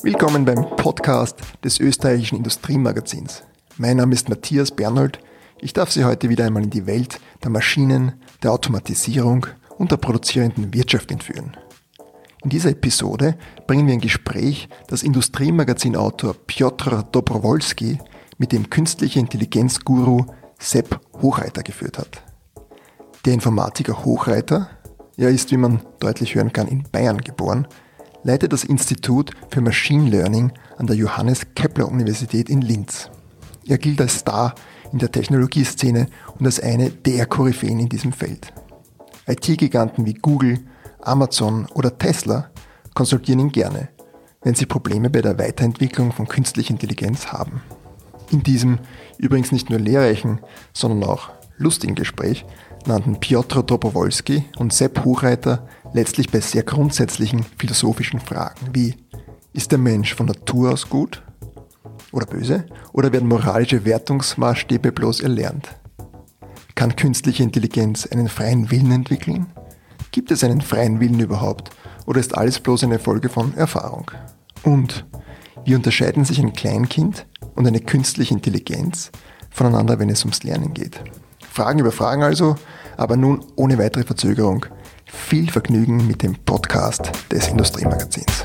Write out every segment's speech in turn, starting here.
Willkommen beim Podcast des österreichischen Industriemagazins. Mein Name ist Matthias Bernold. Ich darf Sie heute wieder einmal in die Welt der Maschinen, der Automatisierung und der produzierenden Wirtschaft entführen. In dieser Episode bringen wir ein Gespräch, das Industriemagazin-Autor Piotr Dobrowolski mit dem künstliche Intelligenz-Guru Sepp Hochreiter geführt hat. Der Informatiker Hochreiter, er ist, wie man deutlich hören kann, in Bayern geboren, leitet das Institut für Machine Learning an der Johannes Kepler Universität in Linz. Er gilt als Star in der Technologieszene und als eine der Koryphäen in diesem Feld. IT-Giganten wie Google, Amazon oder Tesla konsultieren ihn gerne, wenn sie Probleme bei der Weiterentwicklung von künstlicher Intelligenz haben. In diesem übrigens nicht nur lehrreichen, sondern auch lustigen Gespräch nannten Piotr Dobrowolski und Sepp Hochreiter letztlich bei sehr grundsätzlichen philosophischen Fragen wie: Ist der Mensch von Natur aus gut oder böse oder werden moralische Wertungsmaßstäbe bloß erlernt? Kann künstliche Intelligenz einen freien Willen entwickeln? Gibt es einen freien Willen überhaupt oder ist alles bloß eine Folge von Erfahrung? Und wie unterscheiden sich ein Kleinkind und eine künstliche Intelligenz voneinander, wenn es ums Lernen geht? Fragen über Fragen also, aber nun ohne weitere Verzögerung. Viel Vergnügen mit dem Podcast des Industriemagazins.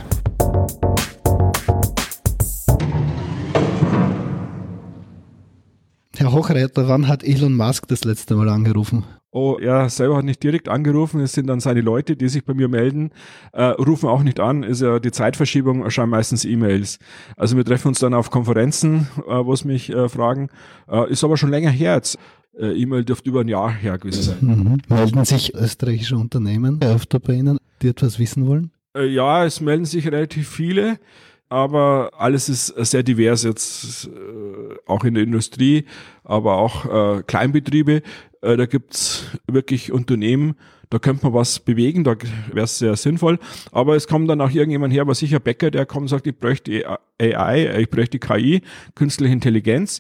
Herr Hochreiter, wann hat Elon Musk das letzte Mal angerufen? Oh, er selber hat nicht direkt angerufen, es sind dann seine Leute, die sich bei mir melden, rufen auch nicht an, ist ja die Zeitverschiebung, erscheinen meistens E-Mails. Also wir treffen uns dann auf Konferenzen, wo sie mich fragen, ist aber schon länger her jetzt. E-Mail dürfte über ein Jahr her gewesen sein. Melden sich österreichische Unternehmen öfter bei Ihnen, die etwas wissen wollen? Ja, es melden sich relativ viele, aber alles ist sehr divers jetzt, auch in der Industrie, aber auch Kleinbetriebe. Da gibt's wirklich Unternehmen, da könnte man was bewegen, da wäre es sehr sinnvoll. Aber es kommt dann auch irgendjemand her, was sicher Bäcker, der kommt und sagt, ich bräuchte AI, ich bräuchte KI, künstliche Intelligenz.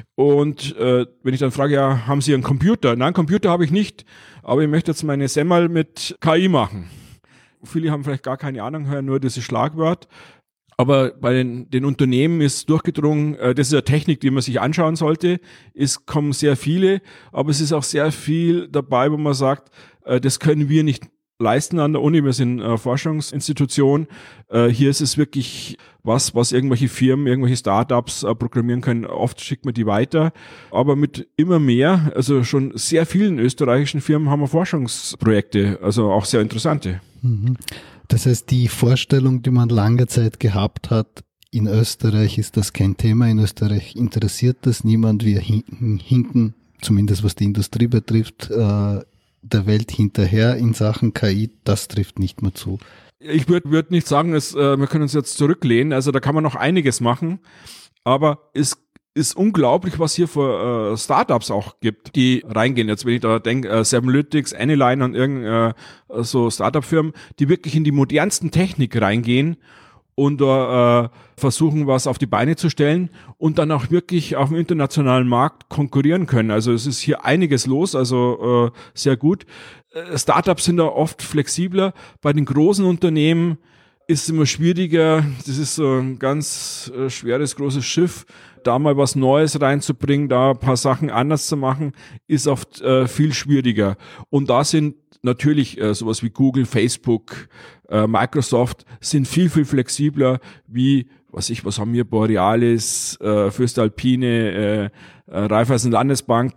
Und wenn ich dann frage, ja, haben Sie einen Computer? Nein, Computer habe ich nicht, aber ich möchte jetzt meine Semmel mit KI machen. Viele haben vielleicht gar keine Ahnung, hören nur dieses Schlagwort. Aber bei den Unternehmen ist durchgedrungen, das ist eine Technik, die man sich anschauen sollte. Es kommen sehr viele, aber es ist auch sehr viel dabei, wo man sagt, das können wir nicht leisten an der Uni. Wir sind eine Forschungsinstitution. Hier ist es wirklich was irgendwelche Firmen, irgendwelche Startups programmieren können. Oft schickt man die weiter. Aber mit immer mehr, also schon sehr vielen österreichischen Firmen haben wir Forschungsprojekte, also auch sehr interessante. Das heißt, die Vorstellung, die man lange Zeit gehabt hat, in Österreich ist das kein Thema, in Österreich interessiert das niemand, wir hinken, zumindest was die Industrie betrifft, der Welt hinterher in Sachen KI, das trifft nicht mehr zu. Ich würde nicht sagen, wir können uns jetzt zurücklehnen, also da kann man noch einiges machen, aber es ist unglaublich, was hier für Startups auch gibt, die reingehen. Jetzt, wenn ich da denke, Servolytics, Anyline und irgend so Startup-Firmen, die wirklich in die modernsten Technik reingehen und versuchen, was auf die Beine zu stellen und dann auch wirklich auf dem internationalen Markt konkurrieren können. Also es ist hier einiges los, also sehr gut. Startups sind da oft flexibler. Bei den großen Unternehmen ist es immer schwieriger. Das ist so ein ganz schweres, großes Schiff. Da mal was Neues reinzubringen, da ein paar Sachen anders zu machen, ist oft viel schwieriger. Und da sind natürlich sowas wie Google, Facebook, Microsoft sind viel, viel flexibler wie, was haben wir, Borealis, Voestalpine, Raiffeisen Landesbank,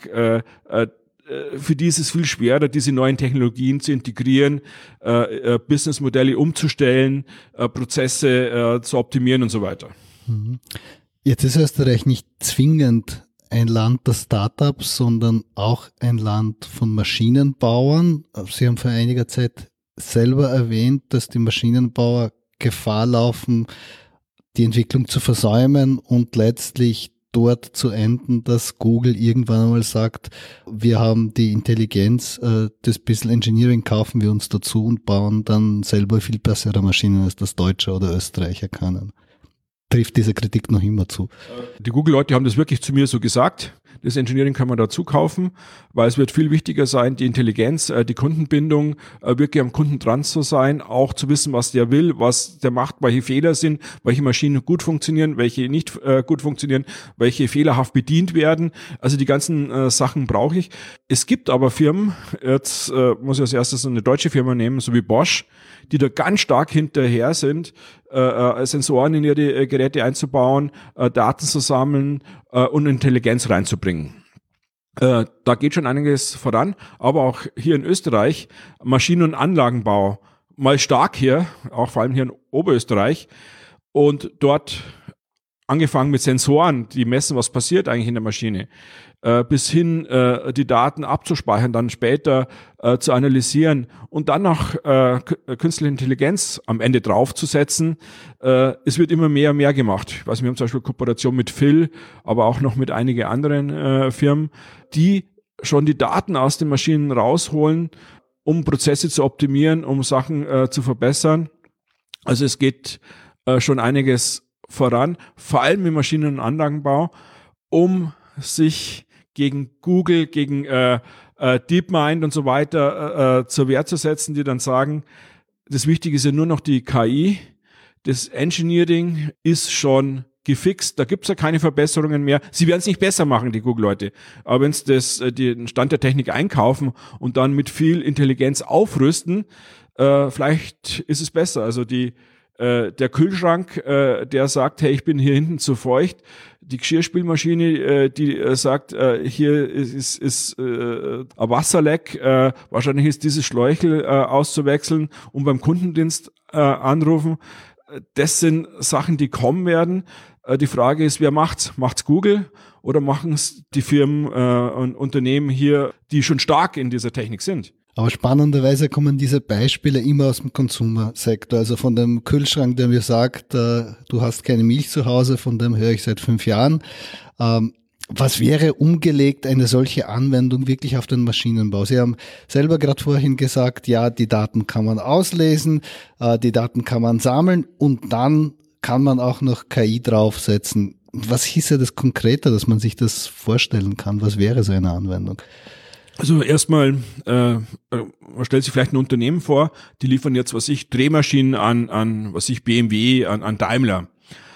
für die ist es viel schwerer, diese neuen Technologien zu integrieren, Businessmodelle umzustellen, Prozesse zu optimieren und so weiter. Jetzt ist Österreich nicht zwingend ein Land der Startups, sondern auch ein Land von Maschinenbauern. Sie haben vor einiger Zeit selber erwähnt, dass die Maschinenbauer Gefahr laufen, die Entwicklung zu versäumen und letztlich dort zu enden, dass Google irgendwann einmal sagt, wir haben die Intelligenz, das bisschen Engineering kaufen wir uns dazu und bauen dann selber viel bessere Maschinen, als das Deutsche oder Österreicher können. Trifft diese Kritik noch immer zu? Die Google-Leute haben das wirklich zu mir so gesagt. Das Engineering kann man dazu kaufen, weil es wird viel wichtiger sein, die Intelligenz, die Kundenbindung, wirklich am Kunden dran zu sein, auch zu wissen, was der will, was der macht, welche Fehler sind, welche Maschinen gut funktionieren, welche nicht gut funktionieren, welche fehlerhaft bedient werden. Also die ganzen Sachen brauche ich. Es gibt aber Firmen, jetzt muss ich als erstes eine deutsche Firma nehmen, so wie Bosch, die da ganz stark hinterher sind, Sensoren in ihre Geräte einzubauen, Daten zu sammeln und Intelligenz reinzubringen. Da geht schon einiges voran, aber auch hier in Österreich, Maschinen- und Anlagenbau, mal stark hier, auch vor allem hier in Oberösterreich, und dort angefangen mit Sensoren, die messen, was passiert eigentlich in der Maschine, bis hin die Daten abzuspeichern, dann später zu analysieren und dann noch künstliche Intelligenz am Ende draufzusetzen. Es wird immer mehr und mehr gemacht. Ich weiß, wir haben zum Beispiel Kooperation mit Phil, aber auch noch mit einigen anderen Firmen, die schon die Daten aus den Maschinen rausholen, um Prozesse zu optimieren, um Sachen zu verbessern. Also es geht schon einiges voran, vor allem im Maschinen- und Anlagenbau, um sich gegen Google, gegen DeepMind und so weiter zur Wehr zu setzen, die dann sagen, das Wichtige ist ja nur noch die KI, das Engineering ist schon gefixt, da gibt's ja keine Verbesserungen mehr. Sie werden es nicht besser machen, die Google-Leute. Aber wenn sie den Stand der Technik einkaufen und dann mit viel Intelligenz aufrüsten, vielleicht ist es besser. Also der Kühlschrank, der sagt, hey, ich bin hier hinten zu feucht. Die Geschirrspülmaschine, die sagt, hier ist ein Wasserleck, wahrscheinlich ist dieses Schläuchel auszuwechseln und beim Kundendienst anrufen. Das sind Sachen, die kommen werden. Die Frage ist, wer macht's? Macht's Google oder machen's die Firmen und Unternehmen hier, die schon stark in dieser Technik sind? Aber spannenderweise kommen diese Beispiele immer aus dem Konsumersektor. Also von dem Kühlschrank, der mir sagt, du hast keine Milch zu Hause, von dem höre ich seit 5 Jahren. Was wäre umgelegt eine solche Anwendung wirklich auf den Maschinenbau? Sie haben selber gerade vorhin gesagt, ja, die Daten kann man auslesen, die Daten kann man sammeln und dann kann man auch noch KI draufsetzen. Was hieße das konkreter, dass man sich das vorstellen kann? Was wäre so eine Anwendung? Also erstmal, man stellt sich vielleicht ein Unternehmen vor, die liefern jetzt, Drehmaschinen an BMW, an Daimler.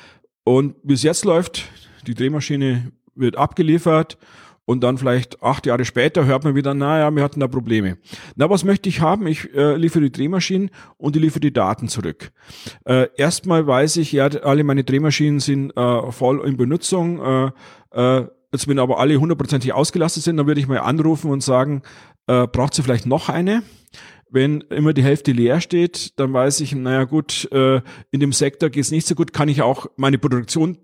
Und bis jetzt läuft, die Drehmaschine wird abgeliefert und dann vielleicht 8 Jahre später hört man wieder, naja, wir hatten da Probleme. Na, was möchte ich haben? Ich liefere die Drehmaschinen und ich liefere die Daten zurück. Erstmal weiß ich, ja, alle meine Drehmaschinen sind voll in Benutzung, jetzt, wenn aber alle 100% ausgelastet sind, dann würde ich mal anrufen und sagen, braucht sie vielleicht noch eine? Wenn immer die Hälfte leer steht, dann weiß ich, naja gut, in dem Sektor geht es nicht so gut, kann ich auch meine Produktion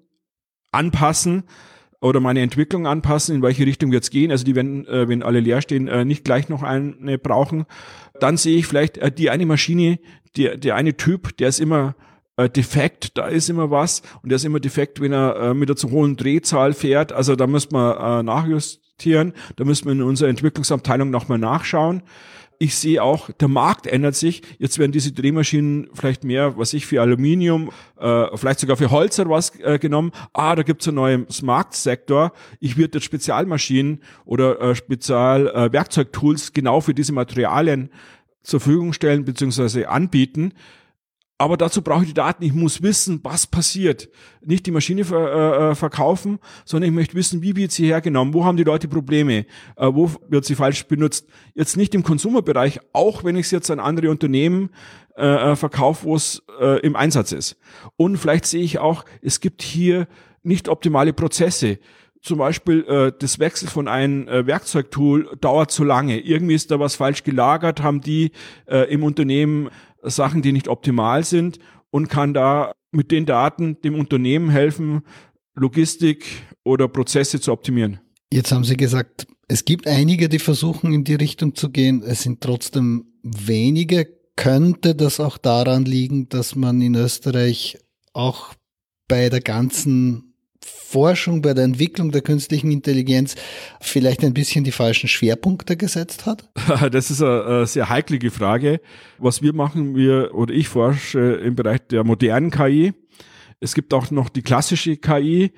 anpassen oder meine Entwicklung anpassen, in welche Richtung wird es gehen. Also die werden, wenn alle leer stehen, nicht gleich noch eine brauchen. Dann sehe ich vielleicht die eine Maschine, der eine Typ, der ist immer defekt, da ist immer was und der ist immer defekt, wenn er mit der zu hohen Drehzahl fährt, also da müssen wir nachjustieren, da müssen wir in unserer Entwicklungsabteilung nochmal nachschauen. Ich sehe auch, der Markt ändert sich, jetzt werden diese Drehmaschinen vielleicht mehr, für Aluminium, vielleicht sogar für Holz oder was genommen, da gibt's einen neuen Marktsektor, ich würde jetzt Spezialmaschinen oder Werkzeugtools genau für diese Materialien zur Verfügung stellen bzw. anbieten. Aber dazu brauche ich die Daten. Ich muss wissen, was passiert. Nicht die Maschine verkaufen, sondern ich möchte wissen, wie wird sie hergenommen? Wo haben die Leute Probleme? Wo wird sie falsch benutzt? Jetzt nicht im Konsumerbereich, auch wenn ich es jetzt an andere Unternehmen verkaufe, wo es im Einsatz ist. Und vielleicht sehe ich auch, es gibt hier nicht optimale Prozesse. Zum Beispiel das Wechsel von einem Werkzeugtool dauert zu lange. Irgendwie ist da was falsch gelagert, haben die im Unternehmen Sachen, die nicht optimal sind und kann da mit den Daten dem Unternehmen helfen, Logistik oder Prozesse zu optimieren. Jetzt haben Sie gesagt, es gibt einige, die versuchen, in die Richtung zu gehen. Es sind trotzdem wenige. Könnte das auch daran liegen, dass man in Österreich auch bei der ganzen Forschung, bei der Entwicklung der künstlichen Intelligenz vielleicht ein bisschen die falschen Schwerpunkte gesetzt hat? Das ist eine sehr heikle Frage. Was wir machen, ich forsche im Bereich der modernen KI. Es gibt auch noch die klassische KI.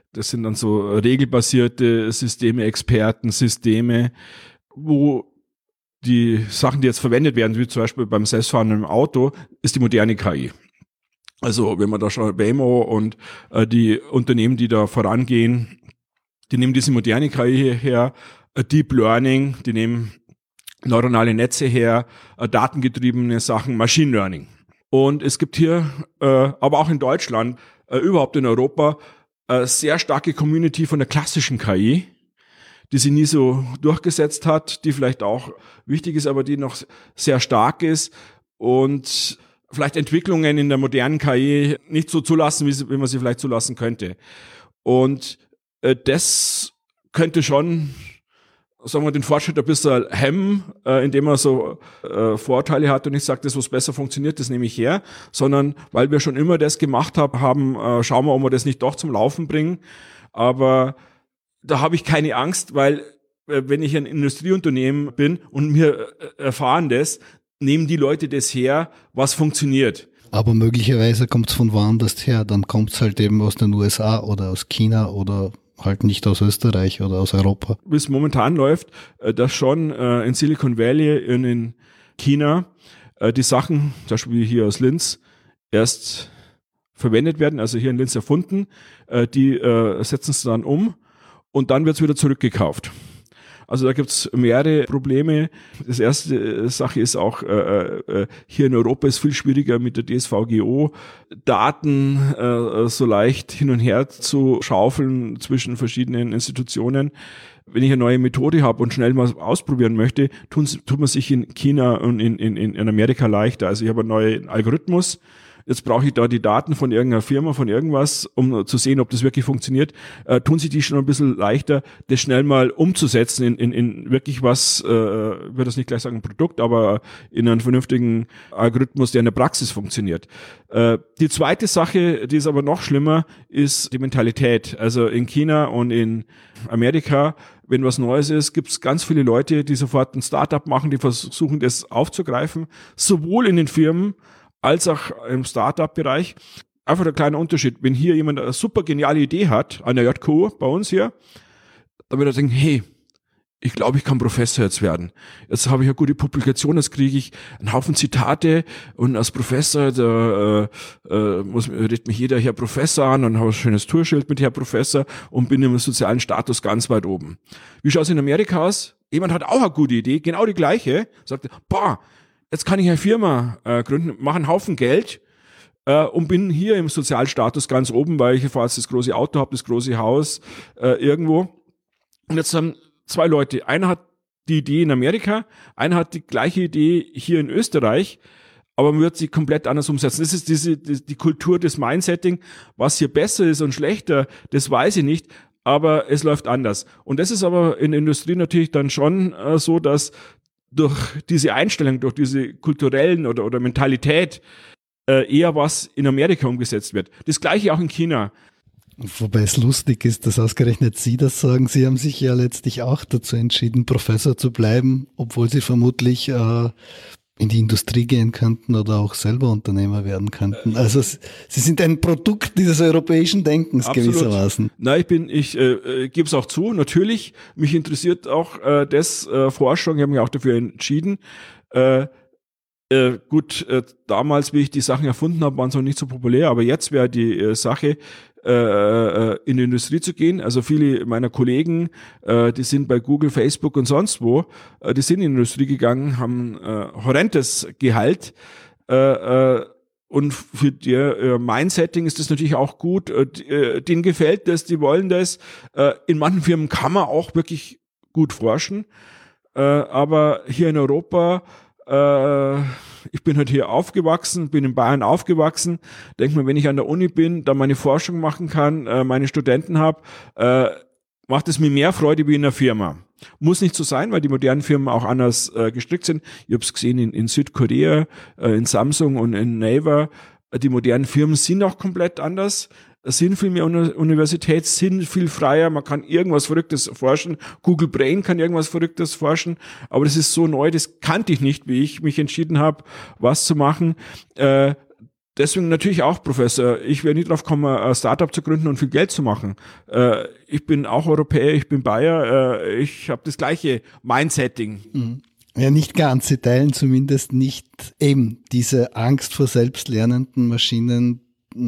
Das sind dann so regelbasierte Systeme, Expertensysteme, wo die Sachen, die jetzt verwendet werden, wie zum Beispiel beim selbstfahrenden Auto, ist die moderne KI. Also wenn man da schaut, Waymo und die Unternehmen, die da vorangehen, die nehmen diese moderne KI her, Deep Learning, die nehmen neuronale Netze her, datengetriebene Sachen, Machine Learning. Und es gibt hier, aber auch in Deutschland, überhaupt in Europa, sehr starke Community von der klassischen KI, die sich nie so durchgesetzt hat, die vielleicht auch wichtig ist, aber die noch sehr stark ist und vielleicht Entwicklungen in der modernen KI nicht so zulassen, wie man sie vielleicht zulassen könnte. Und das könnte schon, sagen wir, den Fortschritt ein bisschen hemmen, indem man so Vorteile hat und nicht sagt, das, was besser funktioniert, das nehme ich her, sondern weil wir schon immer das gemacht haben, schauen wir, ob wir das nicht doch zum Laufen bringen. Aber da habe ich keine Angst, weil wenn ich ein Industrieunternehmen bin und wir erfahren das, nehmen die Leute das her, was funktioniert. Aber möglicherweise kommt es von woanders her, dann kommt es halt eben aus den USA oder aus China oder halt nicht aus Österreich oder aus Europa. Wie es momentan läuft, dass schon in Silicon Valley und in China die Sachen, zum Beispiel hier aus Linz, erst verwendet werden, also hier in Linz erfunden, die setzen es dann um und dann wird es wieder zurückgekauft. Also da gibt es mehrere Probleme. Das erste Sache ist auch, hier in Europa ist viel schwieriger mit der DSVGO Daten so leicht hin und her zu schaufeln zwischen verschiedenen Institutionen. Wenn ich eine neue Methode habe und schnell mal ausprobieren möchte, tut man sich in China und in Amerika leichter. Also ich habe einen neuen Algorithmus. Jetzt brauche ich da die Daten von irgendeiner Firma, von irgendwas, um zu sehen, ob das wirklich funktioniert. Tun sich die schon ein bisschen leichter, das schnell mal umzusetzen in wirklich was, ich würde das nicht gleich sagen ein Produkt, aber in einen vernünftigen Algorithmus, der in der Praxis funktioniert. Die zweite Sache, die ist aber noch schlimmer, ist die Mentalität. Also in China und in Amerika, wenn was Neues ist, gibt es ganz viele Leute, die sofort ein Startup machen, die versuchen, das aufzugreifen, sowohl in den Firmen als auch im Startup-Bereich. Einfach ein kleiner Unterschied. Wenn hier jemand eine super geniale Idee hat, an der JQ bei uns hier, dann wird er denken, hey, ich glaube, ich kann Professor jetzt werden. Jetzt habe ich eine gute Publikation, jetzt kriege ich einen Haufen Zitate und als Professor, da redet mich jeder Herr Professor an und habe ein schönes Tourschild mit Herr Professor und bin im sozialen Status ganz weit oben. Wie schaut es in Amerika aus? Jemand hat auch eine gute Idee, genau die gleiche, sagt, jetzt kann ich eine Firma gründen, mache einen Haufen Geld und bin hier im Sozialstatus ganz oben, weil ich fast das große Auto habe, das große Haus irgendwo. Und jetzt haben zwei Leute, einer hat die Idee in Amerika, einer hat die gleiche Idee hier in Österreich, aber man wird sie komplett anders umsetzen. Das ist die Kultur des Mindsetting. Was hier besser ist und schlechter, das weiß ich nicht, aber es läuft anders. Und das ist aber in der Industrie natürlich dann schon so, dass durch diese Einstellung, durch diese kulturellen oder Mentalität eher was in Amerika umgesetzt wird. Das Gleiche auch in China. Wobei es lustig ist, dass ausgerechnet Sie das sagen. Sie haben sich ja letztlich auch dazu entschieden, Professor zu bleiben, obwohl Sie vermutlich in die Industrie gehen könnten oder auch selber Unternehmer werden könnten. Also Sie sind ein Produkt dieses europäischen Denkens. Absolut. Gewissermaßen. Nein, ich gebe es auch zu, natürlich. Mich interessiert auch Forschung. Ich habe mich auch dafür entschieden. Damals, wie ich die Sachen erfunden habe, waren sie noch nicht so populär, aber jetzt wäre die Sache, in die Industrie zu gehen. Also viele meiner Kollegen, die sind bei Google, Facebook und sonst wo, die sind in die Industrie gegangen, haben horrendes Gehalt und für ihr Mindsetting ist das natürlich auch gut. Denen gefällt das, die wollen das. In manchen Firmen kann man auch wirklich gut forschen, aber hier in Europa ich bin halt hier aufgewachsen, bin in Bayern aufgewachsen, denke mir, wenn ich an der Uni bin, da meine Forschung machen kann, meine Studenten habe, macht es mir mehr Freude wie in der Firma. Muss nicht so sein, weil die modernen Firmen auch anders gestrickt sind. Ich habe es gesehen in Südkorea, in Samsung und in Naver. Die modernen Firmen sind auch komplett anders. Sind viel mehr Universität, sind viel freier, man kann irgendwas Verrücktes forschen, Google Brain kann irgendwas Verrücktes forschen, aber das ist so neu, das kannte ich nicht, wie ich mich entschieden habe, was zu machen. Deswegen natürlich auch, Professor, ich wäre nie drauf gekommen, ein Startup zu gründen und viel Geld zu machen. Ich bin auch Europäer, ich bin Bayer, ich habe das gleiche Mindsetting. Mhm. Ja, nicht ganz. Sie teilen zumindest nicht eben diese Angst vor selbstlernenden Maschinen,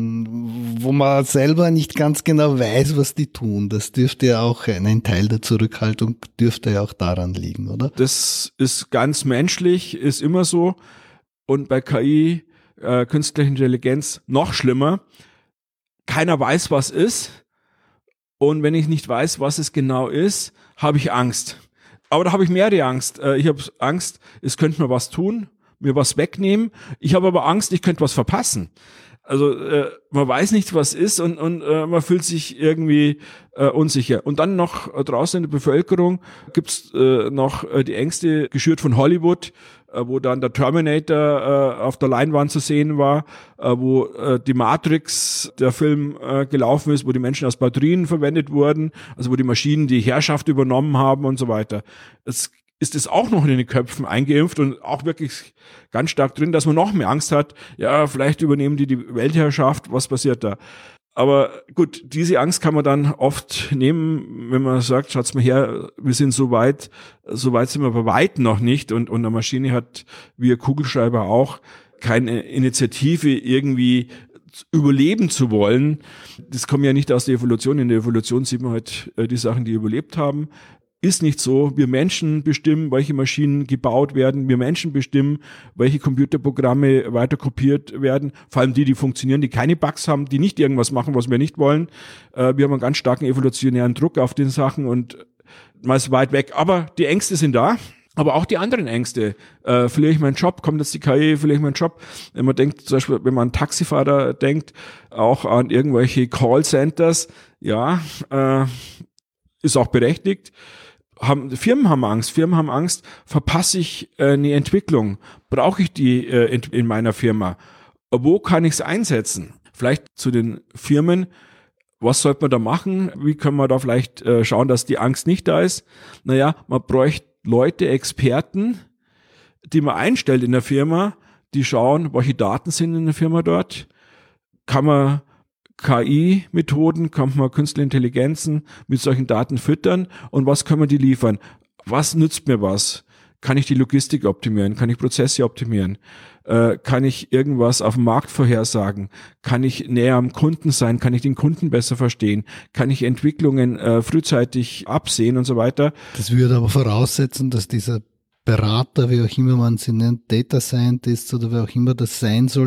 wo man selber nicht ganz genau weiß, was die tun. Das dürfte ja auch, ein Teil der Zurückhaltung dürfte ja auch daran liegen, oder? Das ist ganz menschlich, ist immer so. Und bei KI, künstliche Intelligenz, noch schlimmer. Keiner weiß, was ist. Und wenn ich nicht weiß, was es genau ist, habe ich Angst. Aber da habe ich mehrere Angst. Ich habe Angst, es könnte mir was tun, mir was wegnehmen. Ich habe aber Angst, ich könnte was verpassen. Also man weiß nicht, was ist und man fühlt sich irgendwie unsicher. Und dann noch draußen in der Bevölkerung gibt's noch die Ängste, geschürt von Hollywood, wo dann der Terminator auf der Leinwand zu sehen war, wo die Matrix, der Film gelaufen ist, wo die Menschen als Batterien verwendet wurden, also wo die Maschinen die Herrschaft übernommen haben und so weiter. Ist es auch noch in den Köpfen eingeimpft und auch wirklich ganz stark drin, dass man noch mehr Angst hat, ja, vielleicht übernehmen die Weltherrschaft, was passiert da? Aber gut, diese Angst kann man dann oft nehmen, wenn man sagt, schaut's mal her, wir sind so weit sind wir bei weitem noch nicht und eine Maschine hat, wie ein Kugelschreiber auch, keine Initiative irgendwie überleben zu wollen. Das kommt ja nicht aus der Evolution. In der Evolution sieht man halt die Sachen, die überlebt haben. Ist nicht so. Wir Menschen bestimmen, welche Maschinen gebaut werden. Wir Menschen bestimmen, welche Computerprogramme weiter kopiert werden. Vor allem die funktionieren, die keine Bugs haben, die nicht irgendwas machen, was wir nicht wollen. Wir haben einen ganz starken evolutionären Druck auf den Sachen und man ist weit weg. Aber die Ängste sind da. Aber auch die anderen Ängste. Verliere ich meinen Job? Kommt jetzt die KI? Verliere ich meinen Job? Wenn man denkt, zum Beispiel, wenn man an Taxifahrer denkt, auch an irgendwelche Callcenters, ja, ist auch berechtigt. Firmen haben Angst, verpasse ich eine Entwicklung, brauche ich die in meiner Firma, wo kann ich es einsetzen? Vielleicht zu den Firmen, was sollte man da machen, wie können wir da vielleicht schauen, dass die Angst nicht da ist? Naja, man bräuchte Leute, Experten, die man einstellt in der Firma, die schauen, welche Daten sind in der Firma dort, kann man KI-Methoden, kann man künstliche Intelligenzen mit solchen Daten füttern und was können wir die liefern? Was nützt mir was? Kann ich die Logistik optimieren? Kann ich Prozesse optimieren? Kann ich irgendwas auf dem Markt vorhersagen? Kann ich näher am Kunden sein? Kann ich den Kunden besser verstehen? Kann ich Entwicklungen frühzeitig absehen und so weiter? Das würde aber voraussetzen, dass dieser Berater, wie auch immer man sie nennt, Data Scientist oder wer auch immer das sein soll,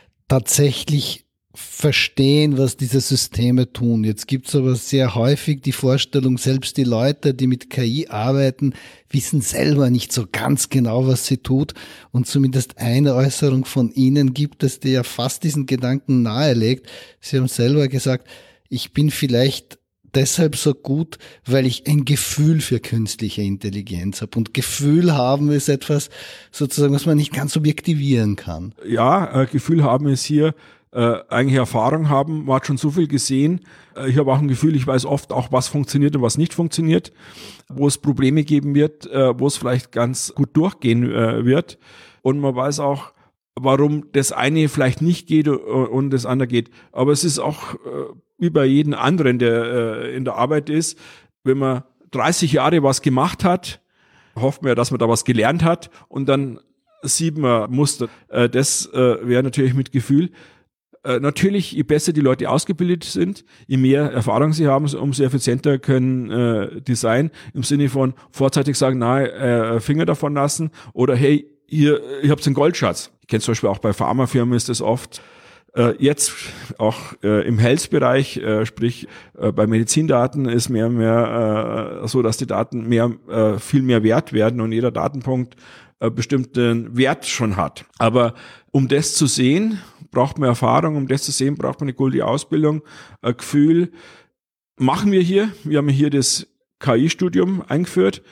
tatsächlich verstehen, was diese Systeme tun. Jetzt gibt es aber sehr häufig die Vorstellung, selbst die Leute, die mit KI arbeiten, wissen selber nicht so ganz genau, was sie tut. Und zumindest eine Äußerung von Ihnen gibt es, die ja fast diesen Gedanken nahelegt. Sie haben selber gesagt, ich bin vielleicht deshalb so gut, weil ich ein Gefühl für künstliche Intelligenz habe. Und Gefühl haben ist etwas, sozusagen, was man nicht ganz objektivieren kann. Ja, Gefühl haben ist hier eigentlich Erfahrung haben, man hat schon so viel gesehen. Ich habe auch ein Gefühl, ich weiß oft auch, was funktioniert und was nicht funktioniert, wo es Probleme geben wird, wo es vielleicht ganz gut durchgehen wird. Und man weiß auch, warum das eine vielleicht nicht geht und das andere geht. Aber es ist auch wie bei jedem anderen, der in der Arbeit ist, wenn man 30 Jahre was gemacht hat, hofft man ja, dass man da was gelernt hat und dann sieht man Muster. Das wäre natürlich mit Gefühl. Natürlich, je besser die Leute ausgebildet sind, je mehr Erfahrung sie haben, umso effizienter können die sein. Im Sinne von vorzeitig sagen, nein, Finger davon lassen oder hey, ihr habt einen Goldschatz. Ich kenne zum Beispiel auch bei Pharmafirmen ist das oft. Jetzt auch im Health-Bereich, sprich bei Medizindaten ist mehr und mehr so, dass die Daten viel mehr wert werden und jeder Datenpunkt bestimmten Wert schon hat. Aber um das zu sehen, braucht man Erfahrung, um das zu sehen, braucht man eine gute Ausbildung, ein Gefühl. Machen wir hier. Wir haben hier das KI-Studium eingeführt,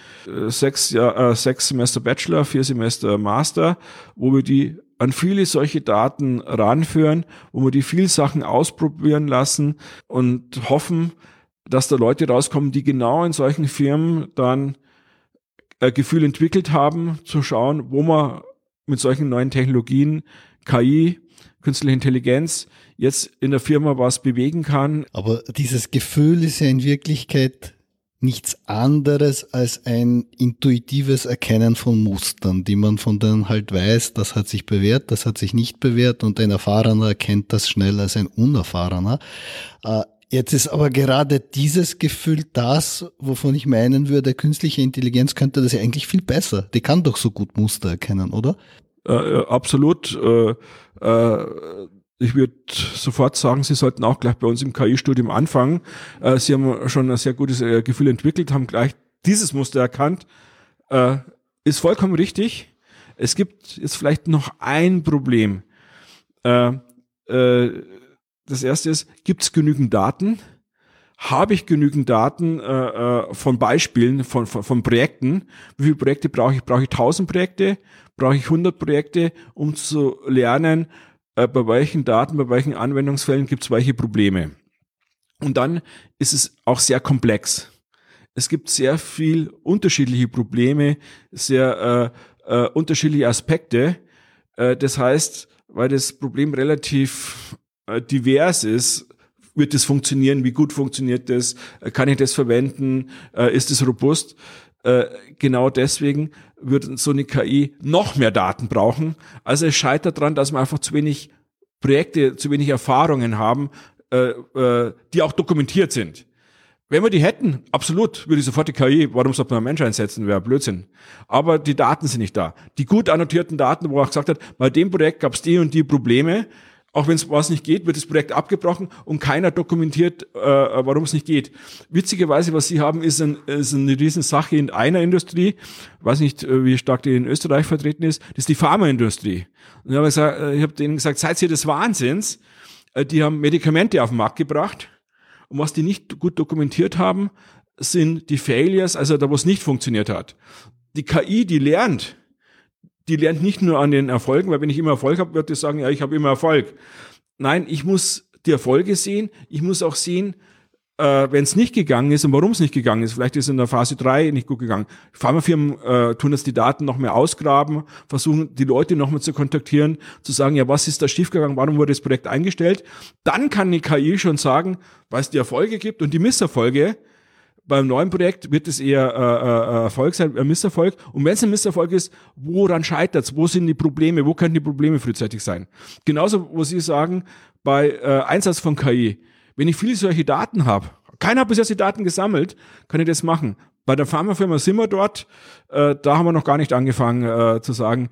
6 Semester Bachelor, 4 Semester Master, wo wir die an viele solche Daten ranführen, wo wir die viel Sachen ausprobieren lassen und hoffen, dass da Leute rauskommen, die genau in solchen Firmen dann ein Gefühl entwickelt haben, zu schauen, wo man mit solchen neuen Technologien KI künstliche Intelligenz jetzt in der Firma was bewegen kann. Aber dieses Gefühl ist ja in Wirklichkeit nichts anderes als ein intuitives Erkennen von Mustern, die man von denen halt weiß, das hat sich bewährt, das hat sich nicht bewährt und ein Erfahrener erkennt das schneller als ein Unerfahrener. Jetzt ist aber gerade dieses Gefühl das, wovon ich meinen würde, künstliche Intelligenz könnte das ja eigentlich viel besser. Die kann doch so gut Muster erkennen, oder? Absolut. Ich würde sofort sagen, Sie sollten auch gleich bei uns im KI-Studium anfangen. Sie haben schon ein sehr gutes Gefühl entwickelt, haben gleich dieses Muster erkannt. Ist vollkommen richtig. Es gibt jetzt vielleicht noch ein Problem. Das erste ist, gibt es genügend Daten? Habe ich genügend Daten von Beispielen, von Projekten? Wie viele Projekte brauche ich? Brauche ich 1000 Projekte? Brauche ich 100 Projekte, um zu lernen, bei welchen Daten, bei welchen Anwendungsfällen gibt es welche Probleme? Und dann ist es auch sehr komplex. Es gibt sehr viel unterschiedliche Probleme, sehr unterschiedliche Aspekte. Das heißt, weil das Problem relativ divers ist, wird es funktionieren? Wie gut funktioniert das? Kann ich das verwenden? Ist es robust? Genau deswegen wird so eine KI noch mehr Daten brauchen. Also es scheitert daran, dass wir einfach zu wenig Projekte, zu wenig Erfahrungen haben, die auch dokumentiert sind. Wenn wir die hätten, absolut, würde ich sofort die KI, warum sollte man einen Mensch einsetzen, wäre Blödsinn. Aber die Daten sind nicht da. Die gut annotierten Daten, wo er auch gesagt hat, bei dem Projekt gab es die und die Probleme, auch wenn es was nicht geht, wird das Projekt abgebrochen und keiner dokumentiert, warum es nicht geht. Witzigerweise, was Sie haben, ist eine Riesensache in einer Industrie. Ich weiß nicht, wie stark die in Österreich vertreten ist. Das ist die Pharmaindustrie. Und ich habe denen gesagt, seid ihr des Wahnsinns? Die haben Medikamente auf den Markt gebracht. Und was die nicht gut dokumentiert haben, sind die Failures, also da, wo es nicht funktioniert hat. Die KI, die lernt nicht nur an den Erfolgen, weil wenn ich immer Erfolg habe, wird die sagen, ja, ich habe immer Erfolg. Nein, ich muss die Erfolge sehen. Ich muss auch sehen, wenn es nicht gegangen ist und warum es nicht gegangen ist. Vielleicht ist es in der Phase 3 nicht gut gegangen. Pharmafirmen tun jetzt die Daten noch mehr ausgraben, versuchen die Leute noch mal zu kontaktieren, zu sagen, ja, was ist da schiefgegangen, warum wurde das Projekt eingestellt? Dann kann die KI schon sagen, weil es die Erfolge gibt und die Misserfolge. Beim neuen Projekt wird es eher Erfolg sein, ein Misserfolg. Und wenn es ein Misserfolg ist, woran scheitert es? Wo sind die Probleme? Wo könnten die Probleme frühzeitig sein? Genauso, wo Sie sagen, bei Einsatz von KI, wenn ich viele solche Daten habe, keiner hat bis jetzt die Daten gesammelt, kann ich das machen. Bei der Pharmafirma sind wir dort, da haben wir noch gar nicht angefangen zu sagen,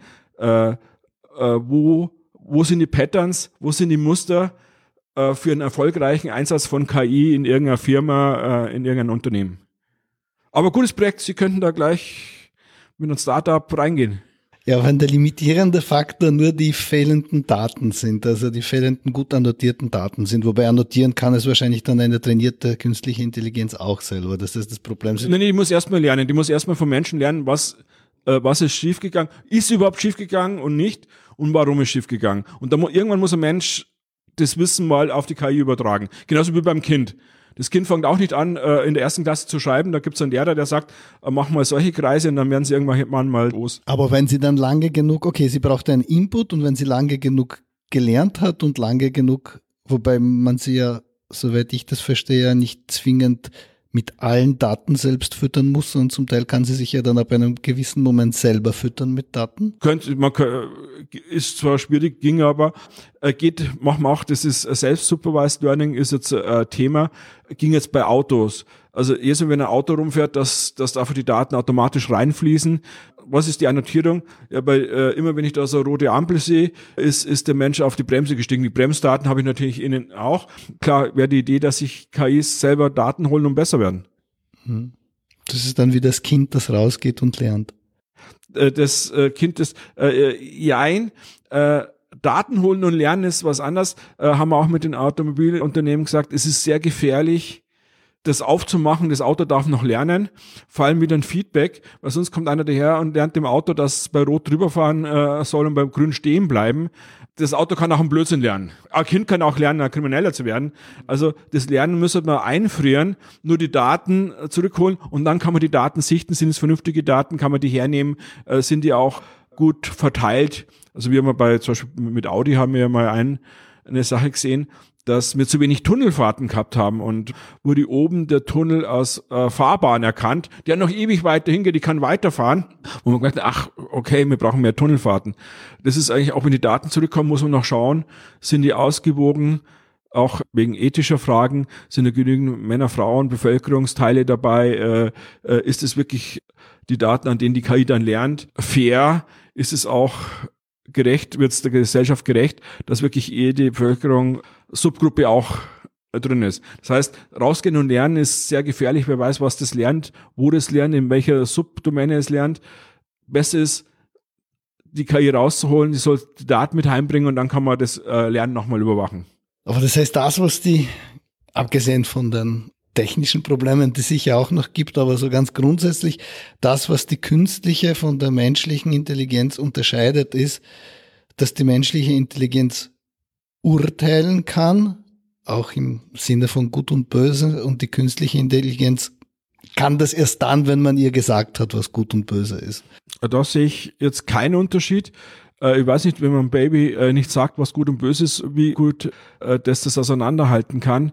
wo sind die Patterns, wo sind die Muster, für einen erfolgreichen Einsatz von KI in irgendeiner Firma, in irgendeinem Unternehmen. Aber gutes Projekt, Sie könnten da gleich mit einem Startup reingehen. Ja, wenn der limitierende Faktor nur die fehlenden Daten sind, also die fehlenden gut annotierten Daten sind, wobei annotieren kann es wahrscheinlich dann eine trainierte künstliche Intelligenz auch selber, das ist das Problem. Nein, die muss erstmal lernen, die muss erstmal vom Menschen lernen, was ist schiefgegangen, ist überhaupt schiefgegangen und nicht und warum ist schiefgegangen. Und da irgendwann muss ein Mensch das Wissen mal auf die KI übertragen. Genauso wie beim Kind. Das Kind fängt auch nicht an, in der ersten Klasse zu schreiben. Da gibt es einen Lehrer, der sagt, mach mal solche Kreise und dann werden sie irgendwann mal los. Aber wenn sie dann lange genug, okay, sie braucht einen Input und wenn sie lange genug gelernt hat und lange genug, wobei man sie ja, soweit ich das verstehe, nicht zwingend mit allen Daten selbst füttern muss, und zum Teil kann sie sich ja dann ab einem gewissen Moment selber füttern mit Daten. Ist zwar schwierig, ging aber, machen wir auch, das ist Self-Supervised Learning, ist jetzt Thema, ging jetzt bei Autos. Also jedes Mal, wenn ein Auto rumfährt, dass dafür die Daten automatisch reinfließen. Was ist die Annotierung? Ja, immer wenn ich da so eine rote Ampel sehe, ist der Mensch auf die Bremse gestiegen. Die Bremsdaten habe ich natürlich innen auch. Klar wäre die Idee, dass sich KIs selber Daten holen und besser werden. Das ist dann wie das Kind, das rausgeht und lernt. Das Kind, Daten holen und lernen ist was anderes. Haben wir auch mit den Automobilunternehmen gesagt, es ist sehr gefährlich, das aufzumachen, das Auto darf noch lernen, vor allem wieder ein Feedback, weil sonst kommt einer daher und lernt dem Auto, dass es bei Rot drüber fahren soll und beim Grün stehen bleiben. Das Auto kann auch einen Blödsinn lernen. Ein Kind kann auch lernen, ein Krimineller zu werden. Also das Lernen müsste man einfrieren, nur die Daten zurückholen und dann kann man die Daten sichten. Sind es vernünftige Daten? Kann man die hernehmen? Sind die auch gut verteilt. Also wir haben zum Beispiel mit Audi haben wir ja mal eine Sache gesehen, dass wir zu wenig Tunnelfahrten gehabt haben und wurde oben der Tunnel als Fahrbahn erkannt, der noch ewig weiter hingeht, die kann weiterfahren. Und man gedacht, ach, okay, wir brauchen mehr Tunnelfahrten. Das ist eigentlich, auch wenn die Daten zurückkommen, muss man noch schauen, sind die ausgewogen, auch wegen ethischer Fragen, sind da genügend Männer, Frauen, Bevölkerungsteile dabei, ist es wirklich die Daten, an denen die KI dann lernt, fair, ist es auch gerecht, wird es der Gesellschaft gerecht, dass wirklich jede Bevölkerung Subgruppe auch drin ist. Das heißt, rausgehen und lernen ist sehr gefährlich. Wer weiß, was das lernt, wo das lernt, in welcher Subdomäne es lernt. Besser ist, die KI rauszuholen, die soll die Daten mit heimbringen und dann kann man das Lernen nochmal überwachen. Aber das heißt, das, was abgesehen von den technischen Problemen, die es sicher auch noch gibt, aber so ganz grundsätzlich, das, was die künstliche von der menschlichen Intelligenz unterscheidet, ist, dass die menschliche Intelligenz urteilen kann, auch im Sinne von Gut und Böse, und die künstliche Intelligenz kann das erst dann, wenn man ihr gesagt hat, was Gut und Böse ist. Da sehe ich jetzt keinen Unterschied. Ich weiß nicht, wenn man einem Baby nicht sagt, was gut und böse ist, wie gut das auseinanderhalten kann.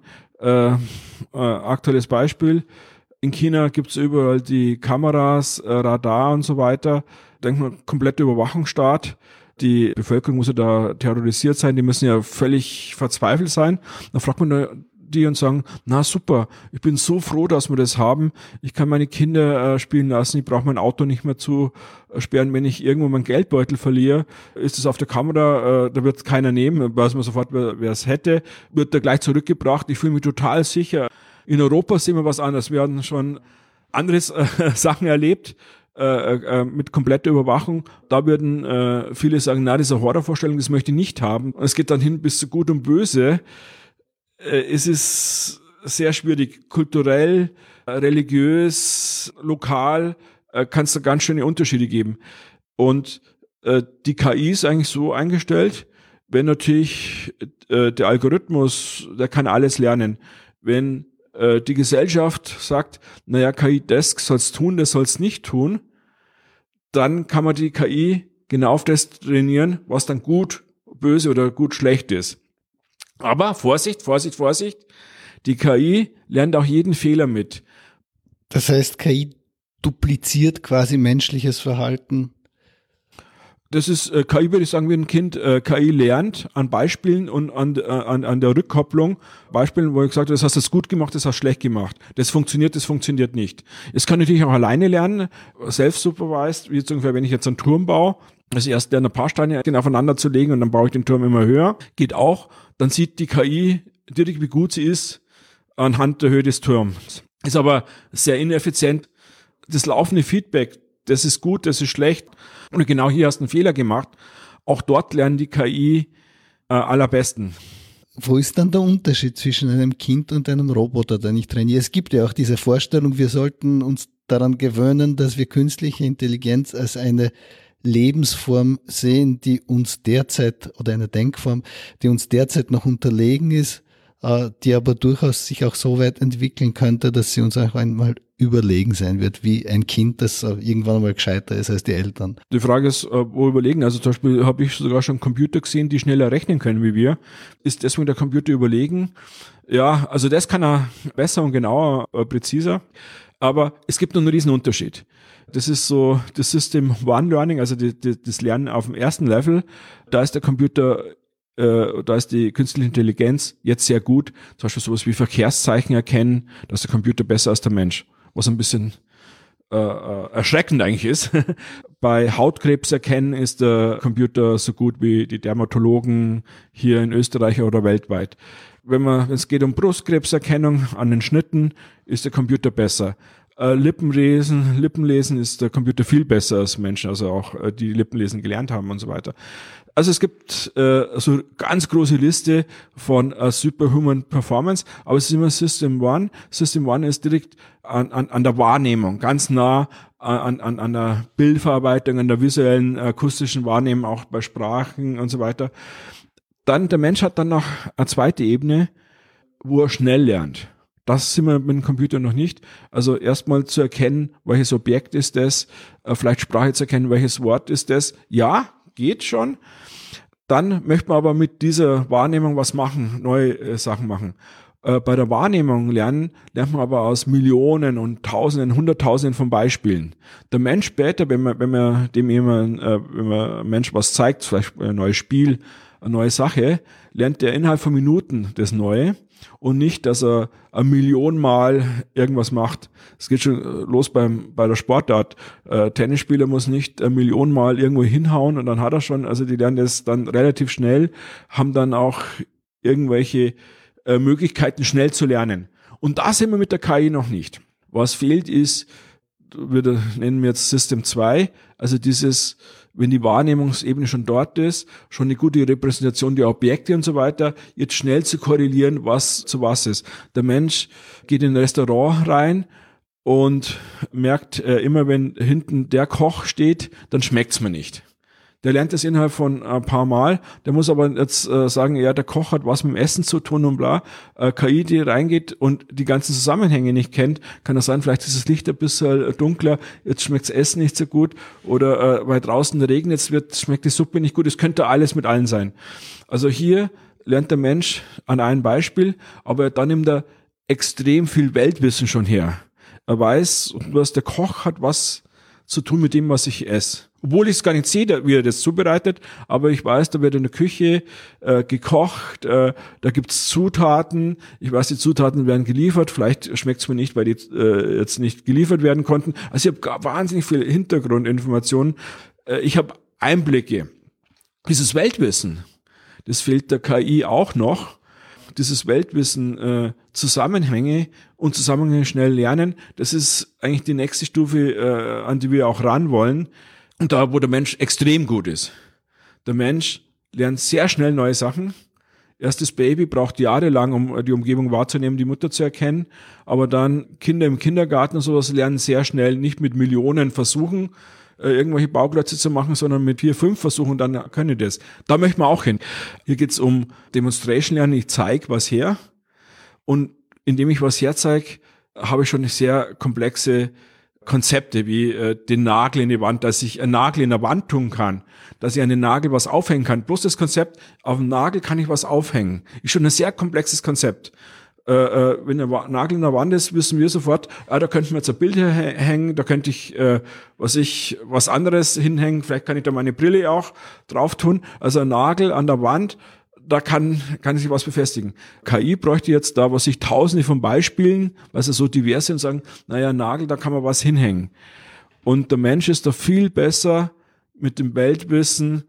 Aktuelles Beispiel. In China gibt es überall die Kameras, Radar und so weiter. Denkt man, kompletter Überwachungsstaat. Die Bevölkerung muss ja da terrorisiert sein, die müssen ja völlig verzweifelt sein. Dann fragt man die und sagen, na super, ich bin so froh, dass wir das haben. Ich kann meine Kinder spielen lassen, ich brauche mein Auto nicht mehr zu sperren. Wenn ich irgendwo meinen Geldbeutel verliere, ist es auf der Kamera, da wird es keiner nehmen, weiß man sofort, wer es hätte, wird da gleich zurückgebracht. Ich fühle mich total sicher. In Europa sehen wir was anderes. Wir hatten schon andere Sachen erlebt, mit kompletter Überwachung. Da würden viele sagen, na, das ist eine Horrorvorstellung, das möchte ich nicht haben. Und es geht dann hin bis zu Gut und Böse. Es ist sehr schwierig. Kulturell, religiös, lokal kann es da ganz schöne Unterschiede geben. Und die KI ist eigentlich so eingestellt, wenn natürlich der Algorithmus, der kann alles lernen. Wenn die Gesellschaft sagt, naja, KI, das soll's tun, das soll's nicht tun, dann kann man die KI genau auf das trainieren, was dann gut, böse oder gut, schlecht ist. Aber Vorsicht, Vorsicht, Vorsicht, die KI lernt auch jeden Fehler mit. Das heißt, KI dupliziert quasi menschliches Verhalten. Das ist, KI würde ich sagen, wie ein Kind, KI lernt an Beispielen und an der Rückkopplung. Beispielen, wo ich gesagt habe, das hast du gut gemacht, das hast du schlecht gemacht. Das funktioniert nicht. Es kann natürlich auch alleine lernen, self-supervised, wie jetzt ungefähr, wenn ich jetzt einen Turm baue, das erst lerne, ein paar Steine aufeinander zu legen und dann baue ich den Turm immer höher. Geht auch. Dann sieht die KI direkt, wie gut sie ist, anhand der Höhe des Turms. Ist aber sehr ineffizient. Das laufende Feedback, das ist gut, das ist schlecht. Und genau hier hast du einen Fehler gemacht. Auch dort lernen die KI allerbesten. Wo ist dann der Unterschied zwischen einem Kind und einem Roboter, den ich trainiere? Es gibt ja auch diese Vorstellung, wir sollten uns daran gewöhnen, dass wir künstliche Intelligenz als eine Lebensform sehen, die uns derzeit, oder eine Denkform, die uns derzeit noch unterlegen ist, die aber durchaus sich auch so weit entwickeln könnte, dass sie uns auch einmal überlegen sein wird, wie ein Kind, das irgendwann einmal gescheiter ist als die Eltern. Die Frage ist, wo überlegen. Also zum Beispiel habe ich sogar schon Computer gesehen, die schneller rechnen können wie wir. Ist deswegen der Computer überlegen? Ja, also das kann er besser und genauer, präziser. Aber es gibt noch einen riesen Unterschied. Das ist so das System One Learning, also das Lernen auf dem ersten Level. Da ist der Computer, da ist die künstliche Intelligenz jetzt sehr gut. Zum Beispiel sowas wie Verkehrszeichen erkennen, da ist der Computer besser als der Mensch. Was ein bisschen erschreckend eigentlich ist. Bei Hautkrebs erkennen ist der Computer so gut wie die Dermatologen hier in Österreich oder weltweit. Wenn es geht um Brustkrebserkennung an den Schnitten, ist der Computer besser. Lippenlesen ist der Computer viel besser als Menschen, also auch die Lippenlesen gelernt haben und so weiter. Also es gibt so ganz große Liste von Superhuman Performance, aber es ist immer System One. System One ist direkt an der Wahrnehmung, ganz nah an der Bildverarbeitung, an der visuellen, akustischen Wahrnehmung, auch bei Sprachen und so weiter. Dann, der Mensch hat dann noch eine zweite Ebene, wo er schnell lernt. Das sind wir mit dem Computer noch nicht. Also erstmal zu erkennen, welches Objekt ist das, vielleicht Sprache zu erkennen, welches Wort ist das. Ja, geht schon. Dann möchte man aber mit dieser Wahrnehmung was machen, neue Sachen machen. Bei der Wahrnehmung lernt man aber aus Millionen und Tausenden, Hunderttausenden von Beispielen. Der Mensch später, wenn man ein Mensch was zeigt, vielleicht ein neues Spiel, eine neue Sache, lernt er innerhalb von Minuten das Neue und nicht, dass er 1 Million Mal irgendwas macht. Es geht schon los bei der Sportart. Tennisspieler muss nicht 1 Million Mal irgendwo hinhauen und dann hat er schon, also die lernen das dann relativ schnell, haben dann auch irgendwelche Möglichkeiten, schnell zu lernen. Und da sind wir mit der KI noch nicht. Was fehlt ist, nennen wir jetzt System 2, also dieses, wenn die Wahrnehmungsebene schon dort ist, schon eine gute Repräsentation der Objekte und so weiter, jetzt schnell zu korrelieren, was zu was ist. Der Mensch geht in ein Restaurant rein und merkt immer, wenn hinten der Koch steht, dann schmeckt's mir nicht. Der lernt das innerhalb von ein paar Mal. Der muss aber jetzt sagen, ja, der Koch hat was mit dem Essen zu tun und bla. KI, die reingeht und die ganzen Zusammenhänge nicht kennt, kann das sein, vielleicht ist das Licht ein bisschen dunkler, jetzt schmeckt das Essen nicht so gut oder weil draußen regnet, schmeckt die Suppe nicht gut. Es könnte alles mit allen sein. Also hier lernt der Mensch an einem Beispiel, aber dann nimmt er extrem viel Weltwissen schon her. Er weiß, was der Koch hat was zu tun mit dem, was ich esse. Obwohl ich es gar nicht sehe, wie er das zubereitet, aber ich weiß, da wird in der Küche gekocht, da gibt's Zutaten, ich weiß, die Zutaten werden geliefert, vielleicht schmeckt's mir nicht, weil die jetzt nicht geliefert werden konnten. Also ich habe wahnsinnig viel Hintergrundinformationen, ich habe Einblicke. Dieses Weltwissen, das fehlt der KI auch noch. Dieses Weltwissen, Zusammenhänge und Zusammenhänge schnell lernen, das ist eigentlich die nächste Stufe, an die wir auch ran wollen. Und da, wo der Mensch extrem gut ist. Der Mensch lernt sehr schnell neue Sachen. Erstes Baby braucht jahrelang, um die Umgebung wahrzunehmen, die Mutter zu erkennen. Aber dann Kinder im Kindergarten und sowas lernen sehr schnell, nicht mit Millionen Versuchen, irgendwelche Bauklötze zu machen, sondern mit 4, 5 Versuchen, dann können die das. Da möchten wir auch hin. Hier geht's um Demonstration lernen. Ich zeige was her. Und indem ich was herzeige, habe ich schon eine sehr komplexe Konzepte wie den Nagel in die Wand, dass ich einen Nagel in der Wand tun kann, dass ich an den Nagel was aufhängen kann. Bloß das Konzept, auf dem Nagel kann ich was aufhängen. Ist schon ein sehr komplexes Konzept. Wenn der Nagel in der Wand ist, wissen wir sofort, da könnten wir jetzt ein Bild hängen, da könnte ich was anderes hinhängen, vielleicht kann ich da meine Brille auch drauf tun. Also ein Nagel an der Wand, da kann sich was befestigen. KI bräuchte jetzt da, was ich tausende von Beispielen, weil sie so divers sind, sagen, naja, Nagel, da kann man was hinhängen. Und der Mensch ist da viel besser mit dem Weltwissen,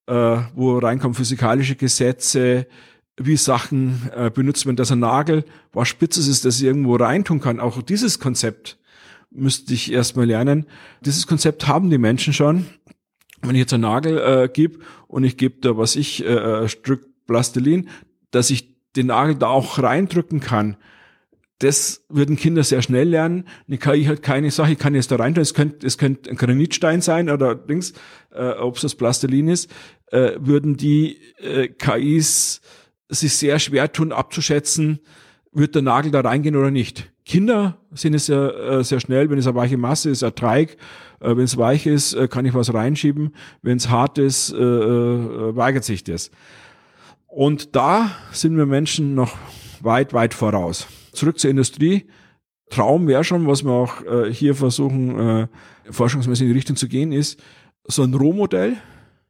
wo reinkommen physikalische Gesetze, wie Sachen benutzt werden, dass ein Nagel was Spitzes ist, dass ich irgendwo reintun kann. Auch dieses Konzept müsste ich erstmal lernen. Dieses Konzept haben die Menschen schon. Wenn ich jetzt einen Nagel gebe und ich gebe da, ein Stück Plastilin, dass ich den Nagel da auch reindrücken kann, das würden Kinder sehr schnell lernen. Eine KI hat keine Sache, ich kann jetzt da rein tun, es könnte ein Granitstein sein oder ob es das Plastilin ist, würden die KIs sich sehr schwer tun, abzuschätzen, wird der Nagel da reingehen oder nicht. Kinder sind es ja sehr schnell, wenn es eine weiche Masse ist, ein Dreieck, wenn es weich ist, kann ich was reinschieben, wenn es hart ist, weigert sich das. Und da sind wir Menschen noch weit, weit voraus. Zurück zur Industrie. Traum wäre schon, was wir auch hier versuchen, forschungsmäßig in die Richtung zu gehen, ist so ein Rohmodell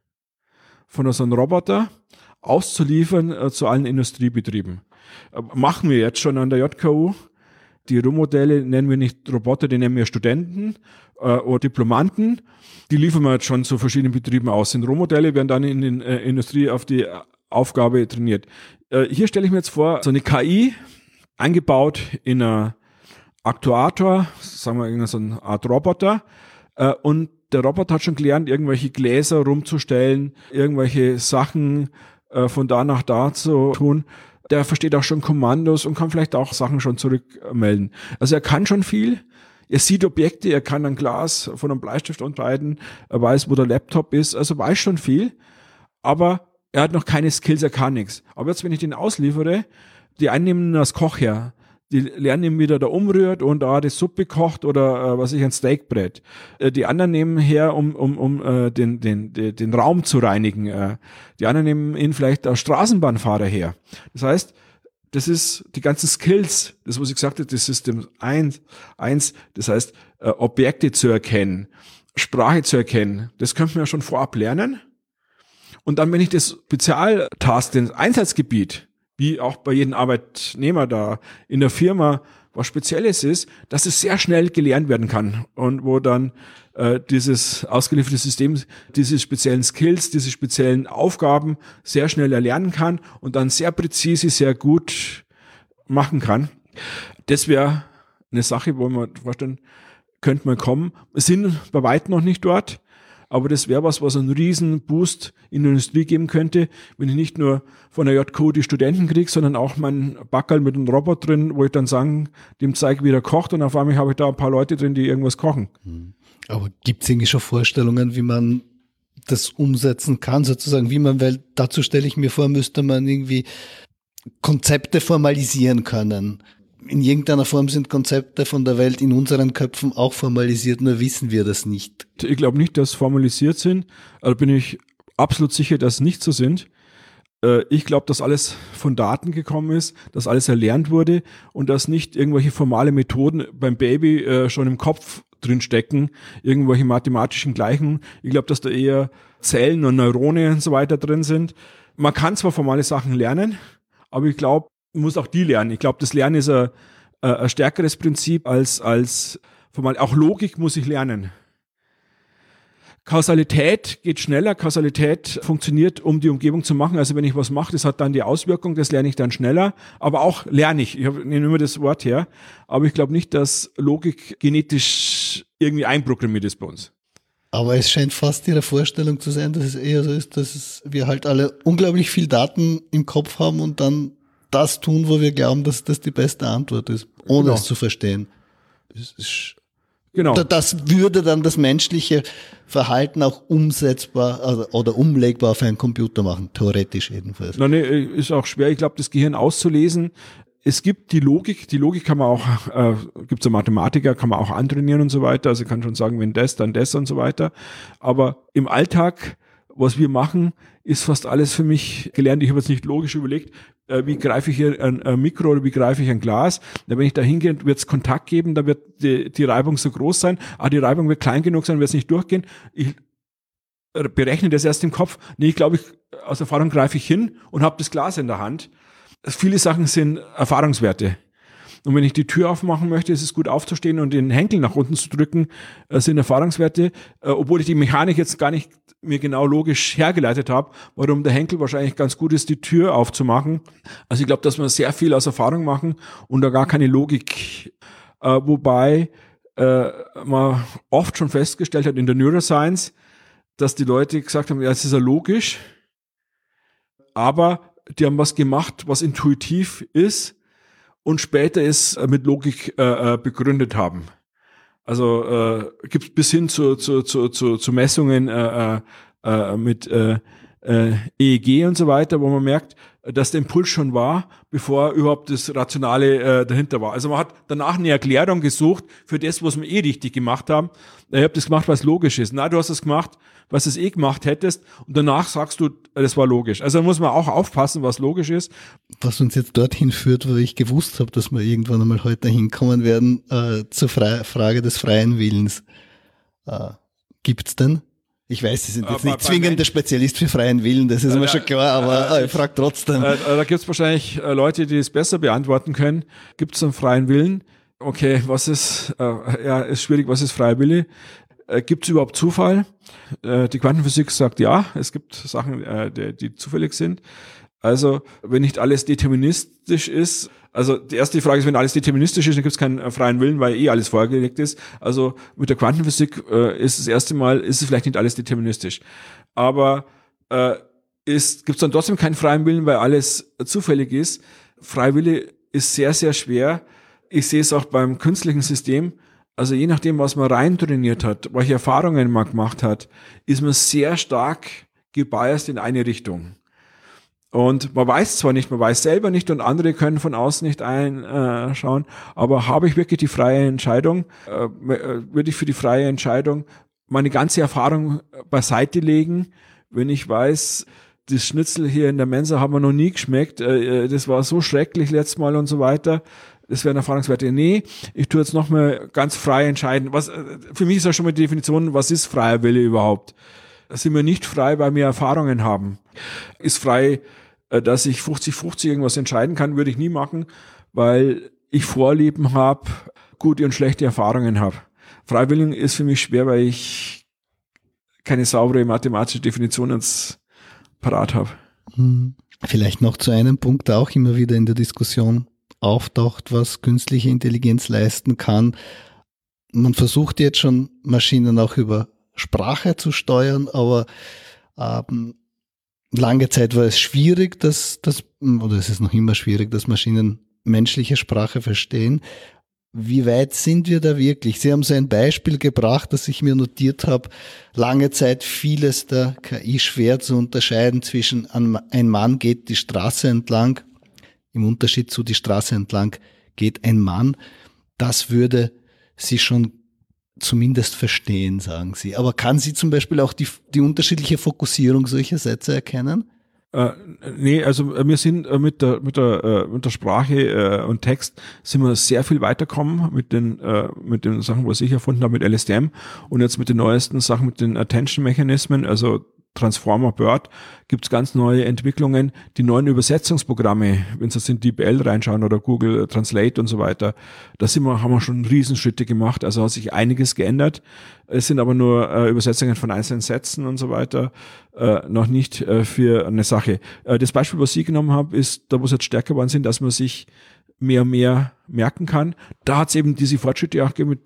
von so einem Roboter auszuliefern zu allen Industriebetrieben. Machen wir jetzt schon an der JKU. Die Rohmodelle nennen wir nicht Roboter, die nennen wir Studenten oder Diplomanten. Die liefern wir jetzt schon zu verschiedenen Betrieben aus. Sind Rohmodelle, werden dann in der Industrie auf die Aufgabe trainiert. Hier stelle ich mir jetzt vor, so eine KI eingebaut in einen Aktuator, sagen wir so eine Art Roboter, und der Roboter hat schon gelernt, irgendwelche Gläser rumzustellen, irgendwelche Sachen von da nach da zu tun. Der versteht auch schon Kommandos und kann vielleicht auch Sachen schon zurückmelden. Also er kann schon viel. Er sieht Objekte, er kann ein Glas von einem Bleistift unterscheiden, er weiß, wo der Laptop ist, also weiß schon viel, aber er hat noch keine Skills, er kann nichts. Aber jetzt, wenn ich den ausliefere, die einen nehmen ihn als Koch her, Die lernen eben, wie der da umrührt und die Suppe kocht oder ein Steak brät. Die anderen nehmen her, um den Raum zu reinigen. Die anderen nehmen ihn vielleicht als Straßenbahnfahrer her. Das heißt, das ist die ganzen Skills, das, was ich gesagt habe, das System 1, das heißt, Objekte zu erkennen, Sprache zu erkennen, das könnte man ja schon vorab lernen. Und dann, wenn ich das Spezialtask, das Einsatzgebiet, wie auch bei jedem Arbeitnehmer da in der Firma was Spezielles ist, dass es sehr schnell gelernt werden kann und wo dann dieses ausgelieferte System diese speziellen Skills, diese speziellen Aufgaben sehr schnell erlernen kann und dann sehr präzise, sehr gut machen kann. Das wäre eine Sache, wo man vorstellen, könnte man kommen. Wir sind bei weitem noch nicht dort, aber das wäre was einen riesen Boost in die Industrie geben könnte, wenn ich nicht nur von der JQ die Studenten kriege, sondern auch meinen Backerl mit einem Robot drin, wo ich dann sagen, dem zeige, wie er kocht und auf einmal habe ich da ein paar Leute drin, die irgendwas kochen. Aber gibt es irgendwie schon Vorstellungen, wie man das umsetzen kann, sozusagen, weil dazu stelle ich mir vor, müsste man irgendwie Konzepte formalisieren können. In irgendeiner Form sind Konzepte von der Welt in unseren Köpfen auch formalisiert, nur wissen wir das nicht. Ich glaube nicht, dass formalisiert sind, aber bin ich absolut sicher, dass nicht so sind. Ich glaube, dass alles von Daten gekommen ist, dass alles erlernt wurde und dass nicht irgendwelche formale Methoden beim Baby schon im Kopf drin stecken, irgendwelche mathematischen Gleichungen. Ich glaube, dass da eher Zellen und Neurone und so weiter drin sind. Man kann zwar formale Sachen lernen, aber ich glaube, man muss auch die lernen. Ich glaube, das Lernen ist ein stärkeres Prinzip als formal. Auch Logik muss ich lernen. Kausalität geht schneller. Kausalität funktioniert, um die Umgebung zu machen. Also wenn ich was mache, das hat dann die Auswirkung, das lerne ich dann schneller. Aber auch lerne ich. Ich nehme immer das Wort her. Aber ich glaube nicht, dass Logik genetisch irgendwie einprogrammiert ist bei uns. Aber es scheint fast Ihre Vorstellung zu sein, dass es eher so ist, dass wir halt alle unglaublich viel Daten im Kopf haben und dann das tun, wo wir glauben, dass das die beste Antwort ist, ohne es zu verstehen. Genau. Das würde dann das menschliche Verhalten auch umsetzbar oder umlegbar auf einen Computer machen, theoretisch jedenfalls. Nein, ist auch schwer. Ich glaube, das Gehirn auszulesen. Es gibt die Logik kann man auch, gibt es ja Mathematiker, kann man auch antrainieren und so weiter. Also ich kann schon sagen, wenn das, dann das und so weiter. Aber im Alltag, was wir machen, ist fast alles für mich gelernt. Ich habe jetzt nicht logisch überlegt, wie greife ich hier ein Mikro oder wie greife ich ein Glas. Wenn ich da hingehe, wird es Kontakt geben, da wird die Reibung so groß sein, aber die Reibung wird klein genug sein, wird es nicht durchgehen. Ich berechne das erst im Kopf. Nee, ich glaube, aus Erfahrung greife ich hin und habe das Glas in der Hand. Viele Sachen sind Erfahrungswerte. Und wenn ich die Tür aufmachen möchte, ist es gut aufzustehen und den Henkel nach unten zu drücken, sind Erfahrungswerte, obwohl ich die Mechanik jetzt gar nicht mir genau logisch hergeleitet habe, warum der Henkel wahrscheinlich ganz gut ist, die Tür aufzumachen. Also ich glaube, dass wir sehr viel aus Erfahrung machen und da gar keine Logik, wobei man oft schon festgestellt hat in der Neuroscience, dass die Leute gesagt haben, ja, es ist ja logisch, aber die haben was gemacht, was intuitiv ist und später es mit Logik begründet haben. Also gibt es bis hin zu Messungen mit EEG und so weiter, wo man merkt, dass der Impuls schon war, bevor überhaupt das Rationale dahinter war. Also man hat danach eine Erklärung gesucht für das, was wir richtig gemacht haben. Ich habe das gemacht, weil es logisch ist. Nein, du hast es gemacht, was du es gemacht hättest und danach sagst du, das war logisch. Also da muss man auch aufpassen, was logisch ist. Was uns jetzt dorthin führt, wo ich gewusst habe, dass wir irgendwann einmal heute hinkommen werden, zur Frage des freien Willens. Gibt's denn? Ich weiß, Sie sind jetzt nicht zwingend der Spezialist für freien Willen, das ist mir schon klar, aber ich frage trotzdem. Da gibt es wahrscheinlich Leute, die es besser beantworten können. Gibt es einen freien Willen? Okay, was ist, ist schwierig, was ist freier Wille? Gibt es überhaupt Zufall? Die Quantenphysik sagt ja, es gibt Sachen, die zufällig sind. Also, wenn nicht alles deterministisch ist, also die erste Frage ist, wenn alles deterministisch ist, dann gibt es keinen freien Willen, weil alles vorgelegt ist. Also mit der Quantenphysik ist das erste Mal, ist es vielleicht nicht alles deterministisch. Aber gibt es dann trotzdem keinen freien Willen, weil alles zufällig ist. Freiwille ist sehr, sehr schwer. Ich sehe es auch beim künstlichen System. Also je nachdem, was man rein trainiert hat, welche Erfahrungen man gemacht hat, ist man sehr stark gebiased in eine Richtung. Und man weiß zwar nicht, man weiß selber nicht und andere können von außen nicht einschauen, aber habe ich wirklich die freie Entscheidung, würde ich für die freie Entscheidung meine ganze Erfahrung beiseite legen, wenn ich weiß, das Schnitzel hier in der Mensa haben wir noch nie geschmeckt, das war so schrecklich letztes Mal und so weiter. Das wären Erfahrungswerte. Nee, ich tue jetzt nochmal ganz frei entscheiden. Für mich ist ja schon mal die Definition, was ist freier Wille überhaupt? Sind wir nicht frei, weil wir Erfahrungen haben. Ist frei, dass ich 50-50 irgendwas entscheiden kann, würde ich nie machen, weil ich Vorlieben habe, gute und schlechte Erfahrungen habe. Freiwillig ist für mich schwer, weil ich keine saubere mathematische Definition ins parat habe. Vielleicht noch zu einem Punkt, der auch immer wieder in der Diskussion auftaucht, was künstliche Intelligenz leisten kann. Man versucht jetzt schon, Maschinen auch über Sprache zu steuern, aber lange Zeit war es schwierig, oder es ist noch immer schwierig, dass Maschinen menschliche Sprache verstehen. Wie weit sind wir da wirklich? Sie haben so ein Beispiel gebracht, das ich mir notiert habe. Lange Zeit fiel es der KI schwer zu unterscheiden zwischen ein Mann geht die Straße entlang, im Unterschied zu die Straße entlang geht ein Mann. Das würde sie schon zumindest verstehen, sagen Sie. Aber kann sie zum Beispiel auch die unterschiedliche Fokussierung solcher Sätze erkennen? Nee, also wir sind mit der Sprache und Text sind wir sehr viel weitergekommen mit den Sachen, was ich erfunden habe mit LSTM und jetzt mit den neuesten Sachen mit den Attention-Mechanismen, also Transformer Bird, gibt's ganz neue Entwicklungen, die neuen Übersetzungsprogramme, wenn Sie jetzt in DeepL reinschauen oder Google Translate und so weiter, haben wir schon Riesenschritte gemacht, also hat sich einiges geändert. Es sind aber nur Übersetzungen von einzelnen Sätzen und so weiter, noch nicht für eine Sache. Das Beispiel, was Sie genommen haben, ist, da wo es jetzt stärker geworden sind, dass man sich mehr und mehr merken kann. Da hat es eben diese Fortschritte auch gegeben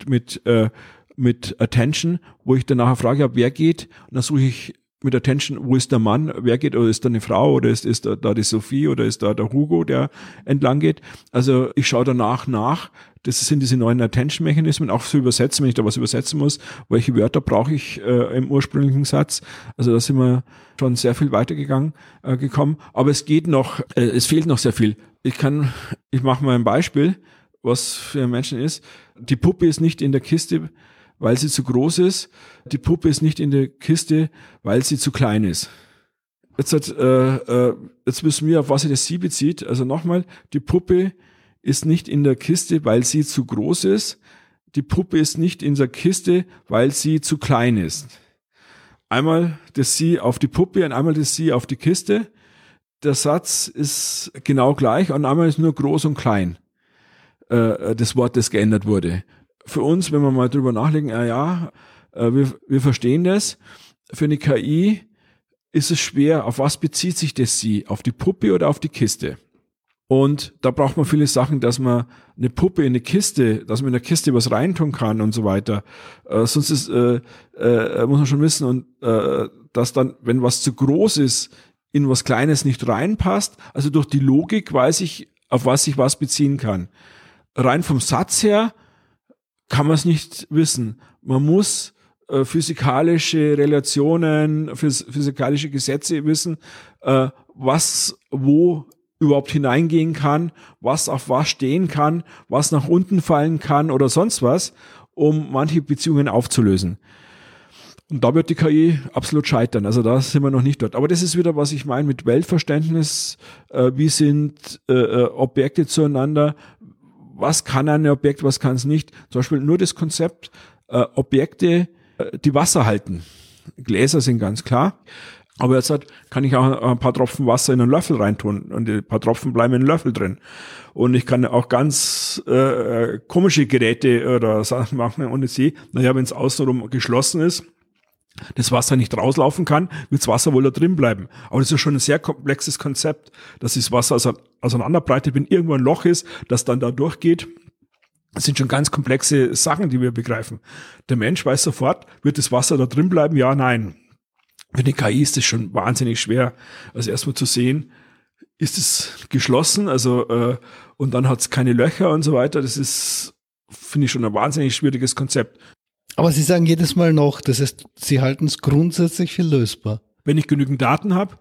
mit Attention, wo ich dann nachher frage, wer geht, und dann suche ich mit Attention, wo ist der Mann, wer geht, oder ist da eine Frau, oder ist da die Sophie, oder ist da der Hugo, der entlang geht. Also ich schaue danach nach, das sind diese neuen Attention-Mechanismen, auch zu übersetzen, wenn ich da was übersetzen muss, welche Wörter brauche ich im ursprünglichen Satz. Also da sind wir schon sehr viel weitergekommen, aber es fehlt noch sehr viel. Ich mache mal ein Beispiel, was für Menschen ist. Die Puppe ist nicht in der Kiste, weil sie zu groß ist. Die Puppe ist nicht in der Kiste, weil sie zu klein ist. Jetzt wissen wir, auf was sich das Sie bezieht. Also nochmal, die Puppe ist nicht in der Kiste, weil sie zu groß ist. Die Puppe ist nicht in der Kiste, weil sie zu klein ist. Einmal das Sie auf die Puppe und einmal das Sie auf die Kiste. Der Satz ist genau gleich und einmal ist nur groß und klein. Das Wort, das geändert wurde. Für uns, wenn wir mal drüber nachdenken, wir verstehen das. Für eine KI ist es schwer, auf was bezieht sich das Sie? Auf die Puppe oder auf die Kiste? Und da braucht man viele Sachen, dass man eine Puppe in eine Kiste, dass man in der Kiste was reintun kann und so weiter. Sonst muss man schon wissen, und dass dann, wenn was zu groß ist, in was Kleines nicht reinpasst. Also durch die Logik weiß ich, auf was ich was beziehen kann. Rein vom Satz her kann man es nicht wissen. Man muss physikalische Relationen, physikalische Gesetze wissen, was wo überhaupt hineingehen kann, was auf was stehen kann, was nach unten fallen kann oder sonst was, um manche Beziehungen aufzulösen. Und da wird die KI absolut scheitern. Also da sind wir noch nicht dort. Aber das ist wieder, was ich meine mit Weltverständnis. Wie sind Objekte zueinander? Was kann ein Objekt, was kann es nicht? Zum Beispiel nur das Konzept Objekte, die Wasser halten. Gläser sind ganz klar. Aber jetzt kann ich auch ein paar Tropfen Wasser in einen Löffel reintun und ein paar Tropfen bleiben in den Löffel drin. Und ich kann auch ganz komische Geräte oder Sachen machen ohne sie. Naja, wenn es außenrum geschlossen ist, das Wasser nicht rauslaufen kann, wird das Wasser wohl da drin bleiben. Aber das ist schon ein sehr komplexes Konzept, dass das Wasser auseinanderbreitet, wenn irgendwo ein Loch ist, das dann da durchgeht. Das sind schon ganz komplexe Sachen, die wir begreifen. Der Mensch weiß sofort, wird das Wasser da drin bleiben? Ja, nein. Für die KI ist das schon wahnsinnig schwer. Also erstmal zu sehen, ist es geschlossen, und dann hat es keine Löcher und so weiter. Das ist, finde ich, schon ein wahnsinnig schwieriges Konzept. Aber Sie sagen jedes Mal noch, das heißt, Sie halten es grundsätzlich für lösbar. Wenn ich genügend Daten habe,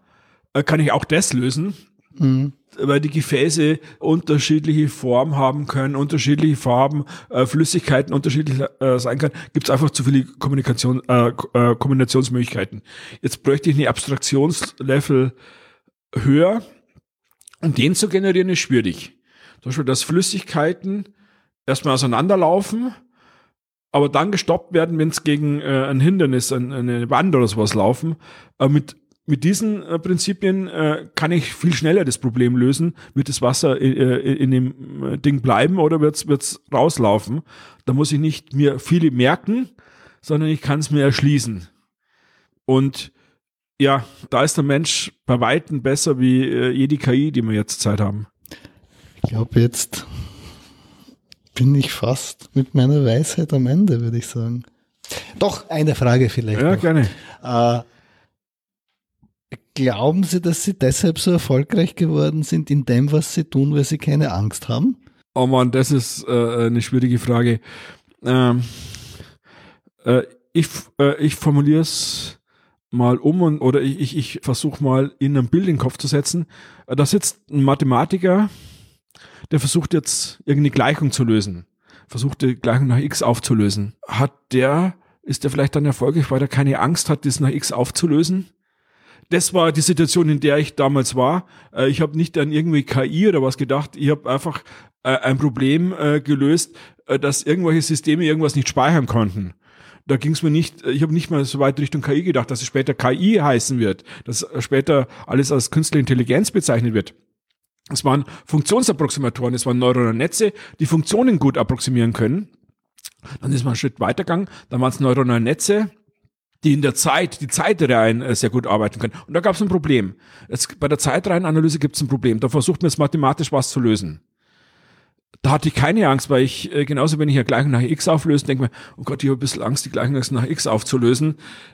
kann ich auch das lösen, weil die Gefäße unterschiedliche Formen haben können, unterschiedliche Farben, Flüssigkeiten unterschiedlich sein können, gibt es einfach zu viele Kombinationsmöglichkeiten. Jetzt bräuchte ich eine Abstraktionslevel höher, um den zu generieren, ist schwierig. Zum Beispiel, dass Flüssigkeiten erstmal auseinanderlaufen, aber dann gestoppt werden, wenn es gegen ein Hindernis, eine Wand oder sowas laufen. Mit diesen Prinzipien kann ich viel schneller das Problem lösen. Wird das Wasser in dem Ding bleiben oder wird's rauslaufen? Da muss ich nicht mir viele merken, sondern ich kann es mir erschließen. Und ja, da ist der Mensch bei Weitem besser wie jede KI, die wir jetzt Zeit haben. Ich glaube, jetzt bin ich fast mit meiner Weisheit am Ende, würde ich sagen. Doch, eine Frage vielleicht Ja, noch. gerne. Glauben Sie, dass Sie deshalb so erfolgreich geworden sind in dem, was Sie tun, weil Sie keine Angst haben? Oh Mann, das ist eine schwierige Frage. Ich formuliere es mal oder ich versuche mal in ein Bild in den Kopf zu setzen. Da sitzt ein Mathematiker, der versucht jetzt irgendeine Gleichung zu lösen. Versucht die Gleichung nach x aufzulösen. Ist der vielleicht dann erfolgreich, weil er keine Angst hat, das nach x aufzulösen? Das war die Situation, in der ich damals war. Ich habe nicht an irgendwie KI oder was gedacht. Ich habe einfach ein Problem gelöst, dass irgendwelche Systeme irgendwas nicht speichern konnten. Da ging es mir nicht, ich habe nicht mal so weit Richtung KI gedacht, dass es später KI heißen wird, dass später alles als künstliche Intelligenz bezeichnet wird. Es waren Funktionsapproximatoren, es waren neuronale Netze, die Funktionen gut approximieren können. Dann ist man einen Schritt weitergegangen, dann waren es neuronale Netze, die in der Zeit, die Zeitreihen sehr gut arbeiten können. Und da gab es ein Problem. Bei der Zeitreihenanalyse gibt es ein Problem. Da versucht man jetzt mathematisch was zu lösen. Da hatte ich keine Angst, weil ich, genauso wenn ich eine Gleichung nach x auflöse, denke mir, oh Gott, ich habe ein bisschen Angst, die Gleichung nach x aufzulösen.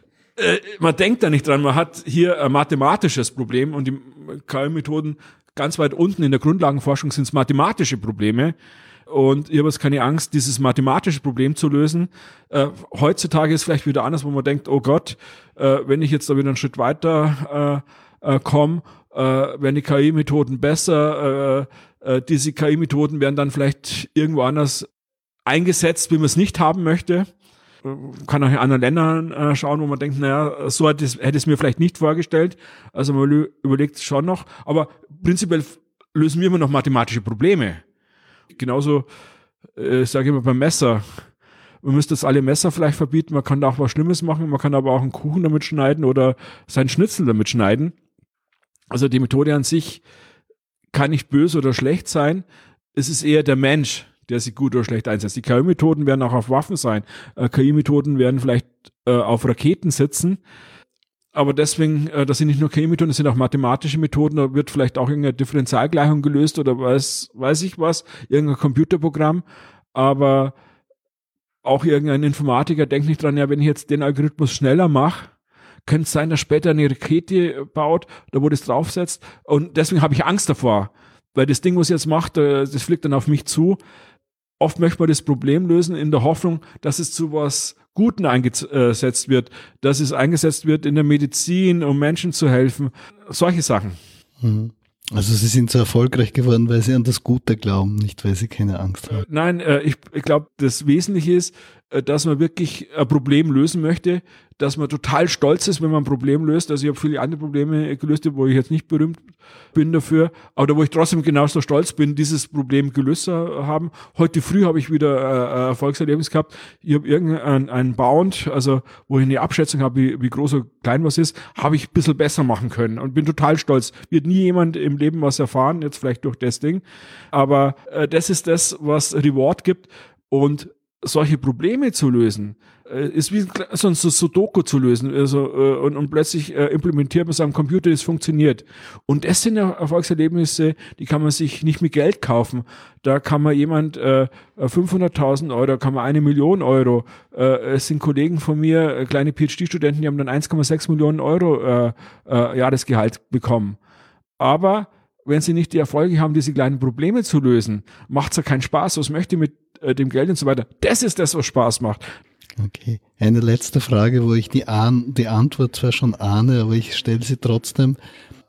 Man denkt da nicht dran, man hat hier ein mathematisches Problem und die KI-Methoden ganz weit unten in der Grundlagenforschung sind es mathematische Probleme. Und ich habe jetzt keine Angst, dieses mathematische Problem zu lösen. Heutzutage ist es vielleicht wieder anders, wo man denkt, oh Gott, wenn ich jetzt da wieder einen Schritt weiter komme, werden die KI-Methoden besser. Diese KI-Methoden werden dann vielleicht irgendwo anders eingesetzt, wie man es nicht haben möchte. Man kann auch in anderen Ländern schauen, wo man denkt, naja, so hätte es mir vielleicht nicht vorgestellt. Also man überlegt es schon noch. Aber prinzipiell lösen wir immer noch mathematische Probleme. Genauso, sage ich immer beim Messer. Man müsste jetzt alle Messer vielleicht verbieten. Man kann da auch was Schlimmes machen. Man kann aber auch einen Kuchen damit schneiden oder seinen Schnitzel damit schneiden. Also die Methode an sich kann nicht böse oder schlecht sein. Es ist eher der Mensch, der sie gut oder schlecht einsetzt. Die KI-Methoden werden auch auf Waffen sein. KI-Methoden werden vielleicht auf Raketen sitzen. Aber deswegen, das sind nicht nur KI-Methoden, das sind auch mathematische Methoden. Da wird vielleicht auch irgendeine Differentialgleichung gelöst oder weiß ich was, irgendein Computerprogramm. Aber auch irgendein Informatiker denkt nicht dran, ja, wenn ich jetzt den Algorithmus schneller mache, könnte es sein, dass später eine Rakete baut, da wo das draufsetzt. Und deswegen habe ich Angst davor. Weil das Ding, was jetzt macht, das fliegt dann auf mich zu. Oft möchte man das Problem lösen in der Hoffnung, dass es zu was Guten eingesetzt wird, dass es eingesetzt wird in der Medizin, um Menschen zu helfen. Solche Sachen. Also Sie sind so erfolgreich geworden, weil Sie an das Gute glauben, nicht weil Sie keine Angst haben. Nein, ich glaube, das Wesentliche ist, dass man wirklich ein Problem lösen möchte, dass man total stolz ist, wenn man ein Problem löst. Also ich habe viele andere Probleme gelöst, wo ich jetzt nicht berühmt bin dafür, aber wo ich trotzdem genauso stolz bin, dieses Problem gelöst zu haben. Heute früh habe ich wieder ein Erfolgserlebnis gehabt. Ich habe irgendeinen Bound, also wo ich eine Abschätzung habe, wie groß oder klein was ist, habe ich ein bisschen besser machen können und bin total stolz. Wird nie jemand im Leben was erfahren, jetzt vielleicht durch das Ding, aber das ist das, was Reward gibt. Und solche Probleme zu lösen, ist wie so ein Sudoku zu lösen, also, und plötzlich implementiert man es am Computer, das funktioniert. Und das sind Erfolgserlebnisse, die kann man sich nicht mit Geld kaufen. Da kann man 500.000 Euro, kann man 1 Million Euro. Es sind Kollegen von mir, kleine PhD-Studenten, die haben dann 1,6 Millionen Euro Jahresgehalt bekommen. Aber wenn sie nicht die Erfolge haben, diese kleinen Probleme zu lösen, macht es ja keinen Spaß. Was möchte ich mit dem Geld und so weiter? Das ist das, was Spaß macht. Okay. Eine letzte Frage, wo ich die Antwort zwar schon ahne, aber ich stelle sie trotzdem.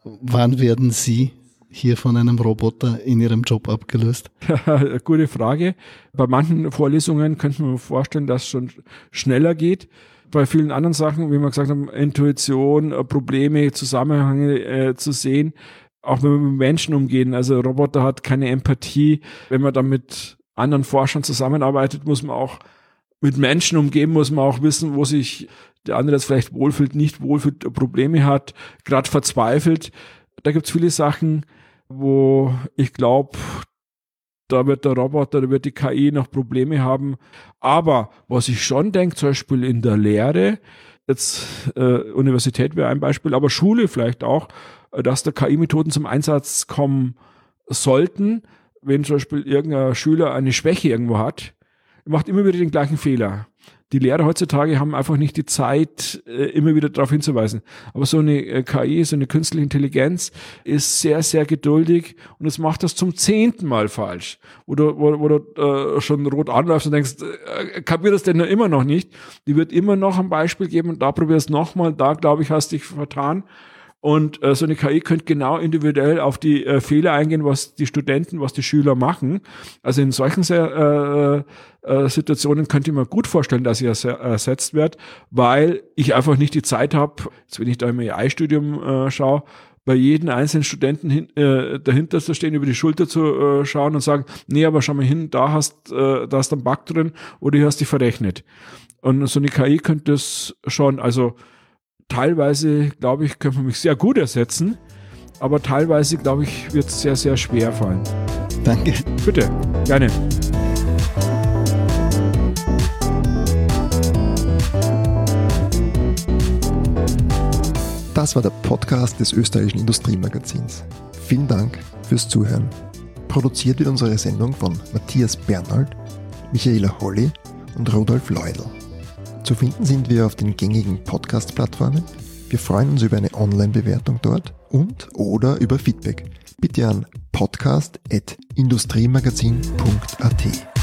Wann werden Sie hier von einem Roboter in Ihrem Job abgelöst? Ja, gute Frage. Bei manchen Vorlesungen könnte man vorstellen, dass es schon schneller geht. Bei vielen anderen Sachen, wie wir gesagt haben, Intuition, Probleme, Zusammenhänge zu sehen, auch wenn wir mit Menschen umgehen. Also Roboter hat keine Empathie. Wenn man dann mit anderen Forschern zusammenarbeitet, muss man auch mit Menschen umgehen, muss man auch wissen, wo sich der andere jetzt vielleicht wohlfühlt, nicht wohlfühlt, Probleme hat, gerade verzweifelt. Da gibt es viele Sachen, wo ich glaube, da wird der Roboter, da wird die KI noch Probleme haben. Aber was ich schon denke, zum Beispiel in der Lehre, jetzt Universität wäre ein Beispiel, aber Schule vielleicht auch, dass da KI-Methoden zum Einsatz kommen sollten, wenn zum Beispiel irgendein Schüler eine Schwäche irgendwo hat, macht immer wieder den gleichen Fehler. Die Lehrer heutzutage haben einfach nicht die Zeit, immer wieder darauf hinzuweisen. Aber so eine KI, so eine künstliche Intelligenz ist sehr, sehr geduldig und es macht das zum 10. Mal falsch. Wo du schon rot anläufst und denkst, kapier das denn immer noch nicht? Die wird immer noch ein Beispiel geben und da probierst nochmal, da glaube ich, hast dich vertan. Und so eine KI könnte genau individuell auf die Fehler eingehen, was die Studenten, was die Schüler machen. Also in solchen Situationen könnte ich mir gut vorstellen, dass sie ersetzt wird, weil ich einfach nicht die Zeit habe, jetzt wenn ich da im AI-Studium schaue, bei jedem einzelnen Studenten dahinter zu stehen, über die Schulter zu schauen und sagen, nee, aber schau mal hin, da hast ein Bug drin oder hier hast du dich verrechnet. Und so eine KI könnte das schon, also teilweise, glaube ich, könnte man mich sehr gut ersetzen, aber teilweise, glaube ich, wird es sehr, sehr schwer fallen. Danke. Bitte, gerne. Das war der Podcast des österreichischen Industriemagazins. Vielen Dank fürs Zuhören. Produziert wird unsere Sendung von Matthias Bernhold, Michaela Holly und Rudolf Leudl. Zu finden sind wir auf den gängigen Podcast-Plattformen. Wir freuen uns über eine Online-Bewertung dort oder über Feedback. Bitte an podcast@industriemagazin.at.